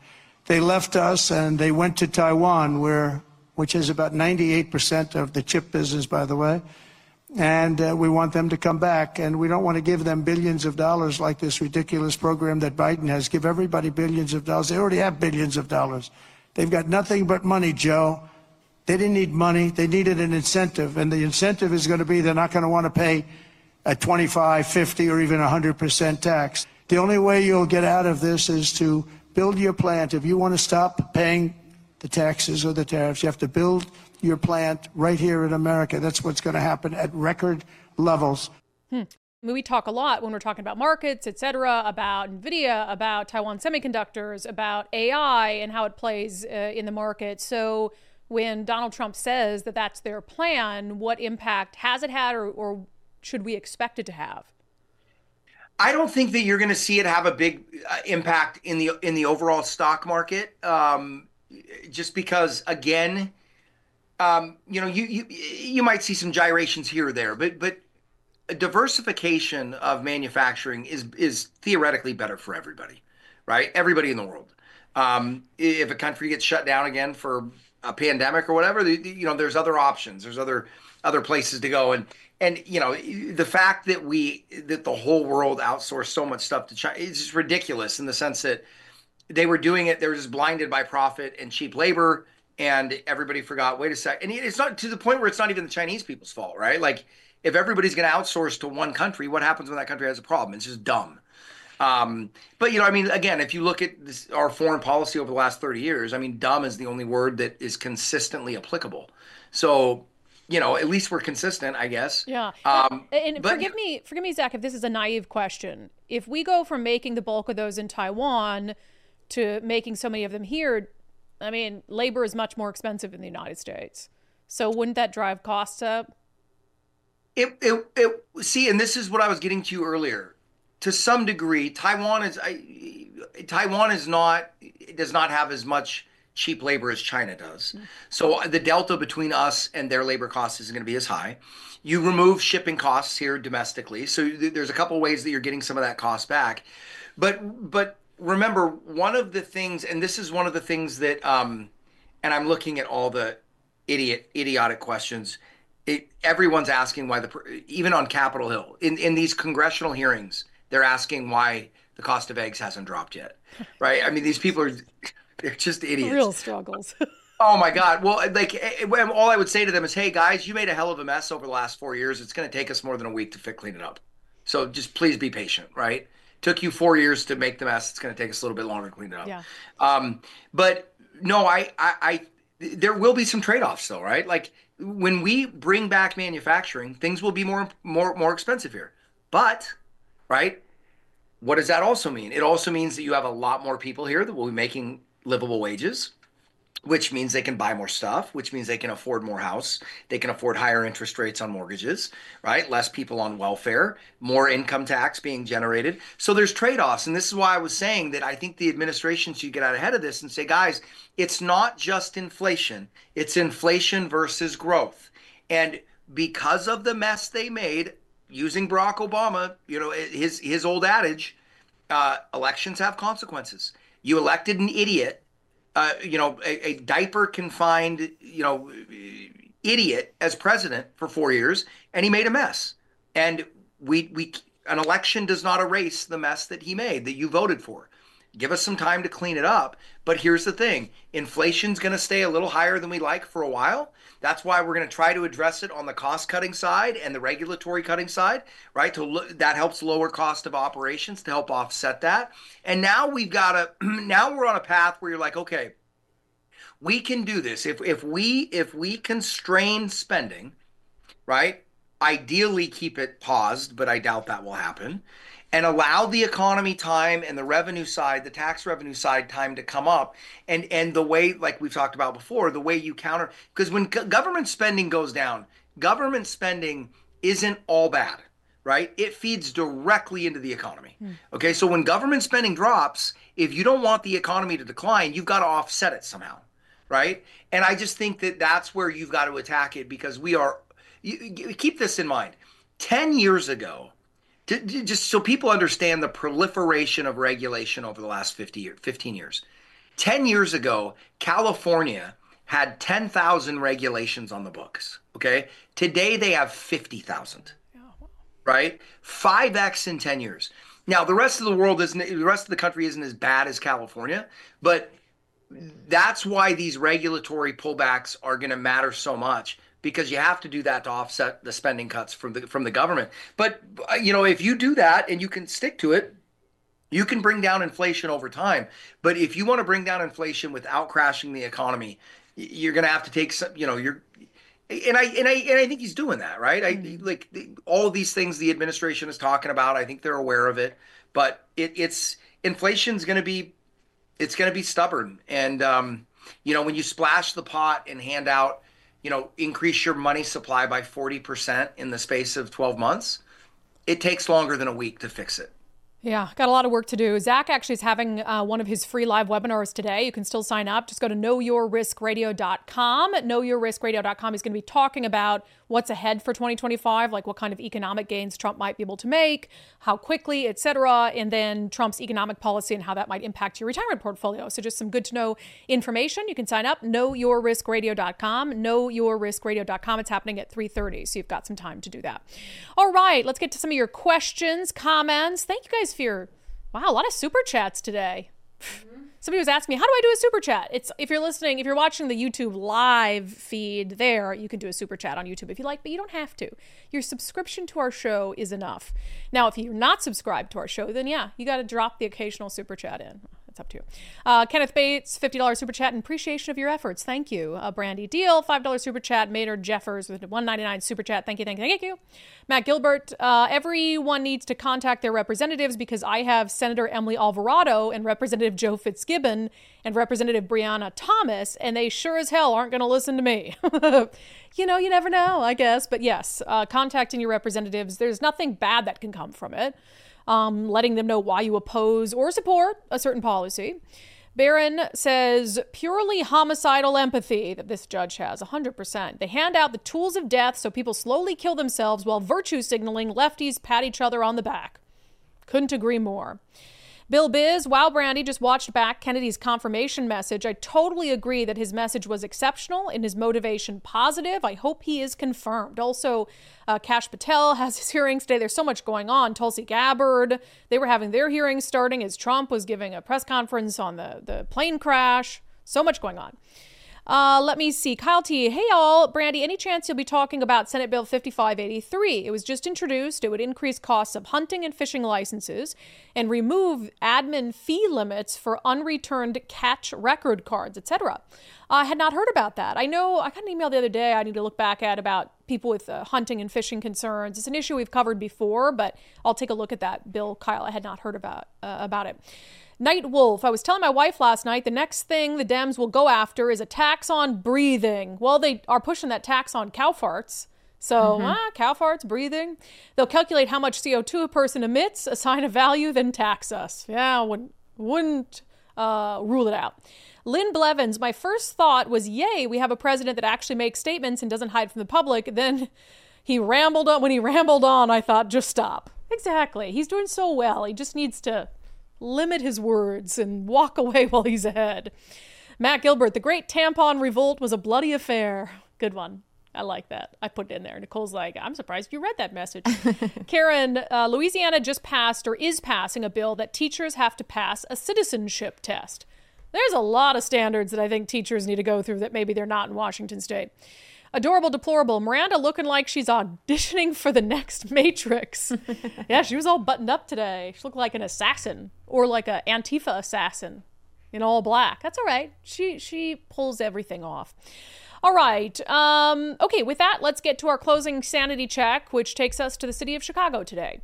They left us and they went to Taiwan, where, which is about ninety-eight percent of the chip business, by the way. And uh, we want them to come back. And we don't want to give them billions of dollars like this ridiculous program that Biden has. Give everybody billions of dollars. They already have billions of dollars. They've got nothing but money, Joe. They didn't need money. They needed an incentive. And the incentive is going to be they're not going to want to pay a twenty-five, fifty, or even one hundred percent tax. The only way you'll get out of this is to build your plant. If you want to stop paying the taxes or the tariffs, you have to build your plant right here in America. That's what's going to happen at record levels. Hmm. I mean, we talk a lot when we're talking about markets, et cetera, about NVIDIA, about Taiwan Semiconductors, about A I and how it plays uh, in the market. So when Donald Trump says that that's their plan, what impact has it had, or, or should we expect it to have? I don't think that you're going to see it have a big uh, impact in the in the overall stock market, um, just because, again, um, you know, you, you you might see some gyrations here or there, but but a diversification of manufacturing is is theoretically better for everybody, right? Everybody in the world. Um, if a country gets shut down again for a pandemic or whatever, you know, there's other options. There's other other places to go. And, and you know, the fact that we, that the whole world outsourced so much stuff to China, it's just ridiculous in the sense that they were doing it. They were just blinded by profit and cheap labor. And everybody forgot, wait a sec. And it's not to the point where it's not even the Chinese people's fault, right? Like if everybody's going to outsource to one country, what happens when that country has a problem? It's just dumb. Um, but, you know, I mean, again, if you look at this, our foreign policy over the last thirty years, I mean, dumb is the only word that is consistently applicable. So, you know, at least we're consistent, I guess. Yeah. Um, and but, forgive me, forgive me, Zach, if this is a naive question. If we go from making the bulk of those in Taiwan to making so many of them here, I mean, labor is much more expensive in the United States. So wouldn't that drive costs up? It, it, it, see, and this is what I was getting to earlier. To some degree, Taiwan is I, Taiwan is not it does not have as much cheap labor as China does. Mm-hmm. So the delta between us and their labor costs isn't going to be as high. You remove shipping costs here domestically, so th- there's a couple of ways that you're getting some of that cost back. But but remember, one of the things, and this is one of the things that, um, and I'm looking at all the idiot idiotic questions. It, everyone's asking why the even on Capitol Hill in in these congressional hearings. They're asking why the cost of eggs hasn't dropped yet, right? I mean, these people are, they're just idiots. Real struggles. Oh my God. Well, like all I would say to them is, hey guys, you made a hell of a mess over the last four years. It's going to take us more than a week to fit, clean it up. So just please be patient, right? Took you four years to make the mess. It's going to take us a little bit longer to clean it up. Yeah. Um, but no, I, I, I, there will be some trade-offs though, right? Like when we bring back manufacturing, things will be more, more, more expensive here, but right? What does that also mean? It also means that you have a lot more people here that will be making livable wages, which means they can buy more stuff, which means they can afford more house. They can afford higher interest rates on mortgages, right? Less people on welfare, more income tax being generated. So there's trade-offs. And this is why I was saying that I think the administration should get out ahead of this and say, guys, it's not just inflation. It's inflation versus growth. And because of the mess they made, using Barack Obama, you know, his his old adage, uh, elections have consequences. You elected an idiot, uh, you know, a, a diaper-confined, you know, idiot as president for four years, and he made a mess. And we we an election does not erase the mess that he made, that you voted for. Give us some time to clean it up. But here's the thing. Inflation's going to stay a little higher than we like for a while. That's why we're going to try to address it on the cost-cutting side and the regulatory cutting side, right? To lo- that helps lower cost of operations to help offset that. And now we've got to, now we're on a path where you're like, okay, we can do this. If if we if we constrain spending, right? Ideally keep it paused, but I doubt that will happen. And allow the economy time and the revenue side, the tax revenue side time to come up. And and the way, like we've talked about before, the way you counter, because when government spending goes down, government spending isn't all bad, right? It feeds directly into the economy. Mm. Okay, so when government spending drops, if you don't want the economy to decline, you've got to offset it somehow, right? And I just think that that's where you've got to attack it, because we are, you, keep this in mind, ten years ago, just so people understand the proliferation of regulation over the last fifty years, fifteen years. ten years ago, California had ten thousand regulations on the books, okay? Today they have fifty thousand, right? five X in ten years. Now, the rest of the world isn't, the rest of the country isn't as bad as California, but that's why these regulatory pullbacks are going to matter so much, because you have to do that to offset the spending cuts from the from the government. But, you know, if you do that and you can stick to it, you can bring down inflation over time. But if you want to bring down inflation without crashing the economy, you're going to have to take some, you know, you're, and I, and I, and I think he's doing that, right? I like the, all of these things the administration is talking about. I think they're aware of it, but it, it's inflation's going to be, it's going to be stubborn. And, um, you know, when you splash the pot and hand out, you know, increase your money supply by forty percent in the space of twelve months, it takes longer than a week to fix it. Yeah, got a lot of work to do. Zach actually is having uh, one of his free live webinars today. You can still sign up. Just go to know your risk radio dot com. know your risk radio dot com is going to be talking about what's ahead for twenty twenty-five, like what kind of economic gains Trump might be able to make, how quickly, et cetera, and then Trump's economic policy and how that might impact your retirement portfolio. So just some good to know information. You can sign up, know your risk radio dot com. know your risk radio dot com. It's happening at three thirty, so you've got some time to do that. All right, let's get to some of your questions, comments. Thank you guys for your, wow, a lot of super chats today. Mm-hmm. Somebody was asking me, how do I do a super chat? It's if you're listening, if you're watching the YouTube live feed there, you can do a super chat on YouTube if you like, but you don't have to. Your subscription to our show is enough. Now, if you're not subscribed to our show, then yeah, you got to drop the occasional super chat in. It's up to you. Uh, Kenneth Bates, fifty dollars super chat in appreciation of your efforts. Thank you. Uh, Brandy Deal, five dollars super chat. Maynard Jeffers with one ninety-nine super chat. Thank you, thank you, thank you. Matt Gilbert, uh, everyone needs to contact their representatives because I have Senator Emily Alvarado and Representative Joe Fitzgibbon and Representative Breonna Thomas, and they sure as hell aren't going to listen to me. You know, you never know, I guess. But yes, uh, contacting your representatives, there's nothing bad that can come from it. Um, letting them know why you oppose or support a certain policy. Barron says, purely homicidal empathy that this judge has, one hundred percent. They hand out the tools of death so people slowly kill themselves while virtue signaling lefties pat each other on the back. Couldn't agree more. Bill Biz, wow, Brandy, just watched back Kennedy's confirmation message. I totally agree that his message was exceptional and his motivation positive. I hope he is confirmed. Also, uh, Kash Patel has his hearings today. There's so much going on. Tulsi Gabbard, they were having their hearings starting as Trump was giving a press conference on the, the plane crash. So much going on. Uh, let me see. Kyle T. Hey, all. Brandy, any chance you'll be talking about Senate Bill fifty-five eighty-three? It was just introduced. It would increase costs of hunting and fishing licenses and remove admin fee limits for unreturned catch record cards, et cetera. I had not heard about that. I know I got an email the other day I need to look back at about people with uh, hunting and fishing concerns. It's an issue we've covered before, but I'll take a look at that bill, Kyle. I had not heard about uh, about it. Night Wolf, I was telling my wife last night, the next thing the Dems will go after is a tax on breathing. Well, they are pushing that tax on cow farts. So, mm-hmm. ah, cow farts, breathing. They'll calculate how much C O two a person emits, assign a value, then tax us. Yeah, wouldn't, wouldn't uh, rule it out. Lynn Blevins, my first thought was, yay, we have a president that actually makes statements and doesn't hide from the public. Then he rambled on. When he rambled on, I thought, just stop. Exactly. He's doing so well. He just needs to limit his words and walk away while he's ahead. Matt Gilbert, the great tampon revolt was a bloody affair. Good one. I like that. I put it in there. Nicole's like, I'm surprised you read that message. Karen, uh, Louisiana just passed or is passing a bill that teachers have to pass a citizenship test. There's a lot of standards that I think teachers need to go through that maybe they're not in Washington State. Adorable Deplorable, Miranda looking like she's auditioning for the next Matrix. Yeah, she was all buttoned up today. She looked like an assassin or like an Antifa assassin in all black. That's all right. She she pulls everything off. All right. Um, okay, with that, let's get to our closing sanity check, which takes us to the city of Chicago today.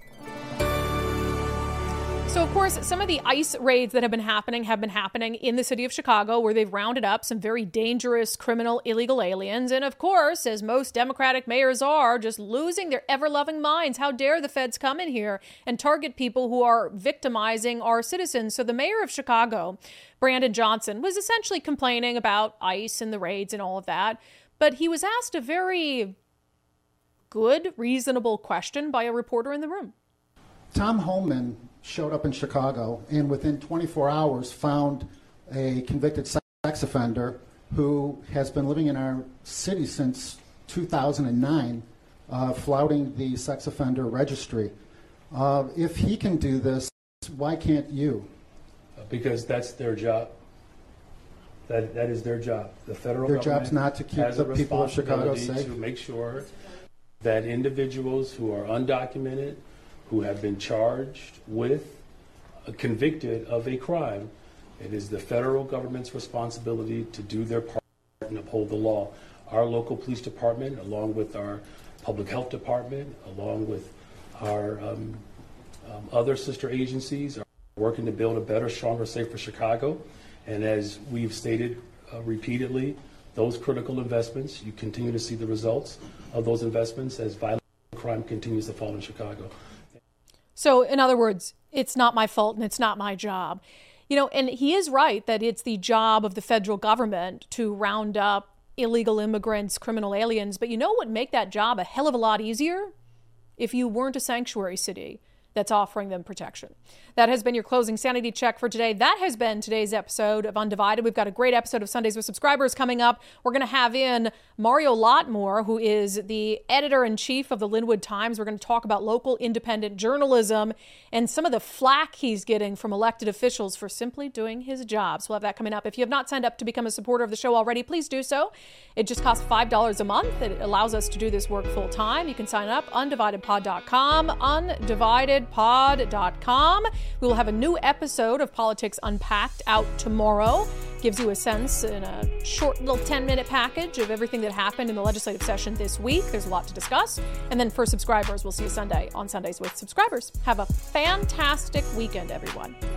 So, of course, some of the ICE raids that have been happening have been happening in the city of Chicago, where they've rounded up some very dangerous criminal illegal aliens. And, of course, as most Democratic mayors are, just losing their ever-loving minds. How dare the feds come in here and target people who are victimizing our citizens? So the mayor of Chicago, Brandon Johnson, was essentially complaining about ICE and the raids and all of that. But he was asked a very good, reasonable question by a reporter in the room. Tom Homan showed up in Chicago and within twenty-four hours found a convicted sex offender who has been living in our city since two thousand nine, uh, flouting the sex offender registry. Uh, if he can do this, why can't you? Because that's their job. That that is their job. The federal Their government job's not to keep has the a people of Chicago responsibility safe. to make sure that individuals who are undocumented, who have been charged with, uh, convicted of a crime, it is the federal government's responsibility to do their part and uphold the law. Our local police department, along with our public health department, along with our um, um, other sister agencies, are working to build a better, stronger, safer Chicago. And as we've stated uh, repeatedly, those critical investments, you continue to see the results of those investments as violent crime continues to fall in Chicago. So, in other words, it's not my fault and it's not my job. You know, and he is right that it's the job of the federal government to round up illegal immigrants, criminal aliens. But you know what would make that job a hell of a lot easier? If you weren't a sanctuary city that's offering them protection. That has been your closing sanity check for today. That has been today's episode of Undivided. We've got a great episode of Sundays with Subscribers coming up. We're going to have in Mario Lotmore, who is the editor-in-chief of the Linwood Times. We're going to talk about local independent journalism and some of the flack he's getting from elected officials for simply doing his job. So we'll have that coming up. If you have not signed up to become a supporter of the show already, please do so. It just costs five dollars a month. It allows us to do this work full time. You can sign up, undivided pod dot com, undivided pod dot com. We will have a new episode of Politics Unpacked out tomorrow. Gives you a sense in a short little ten-minute package of everything that happened in the legislative session this week. There's a lot to discuss. And then for subscribers, we'll see you Sunday on Sundays with Subscribers. Have a fantastic weekend, everyone.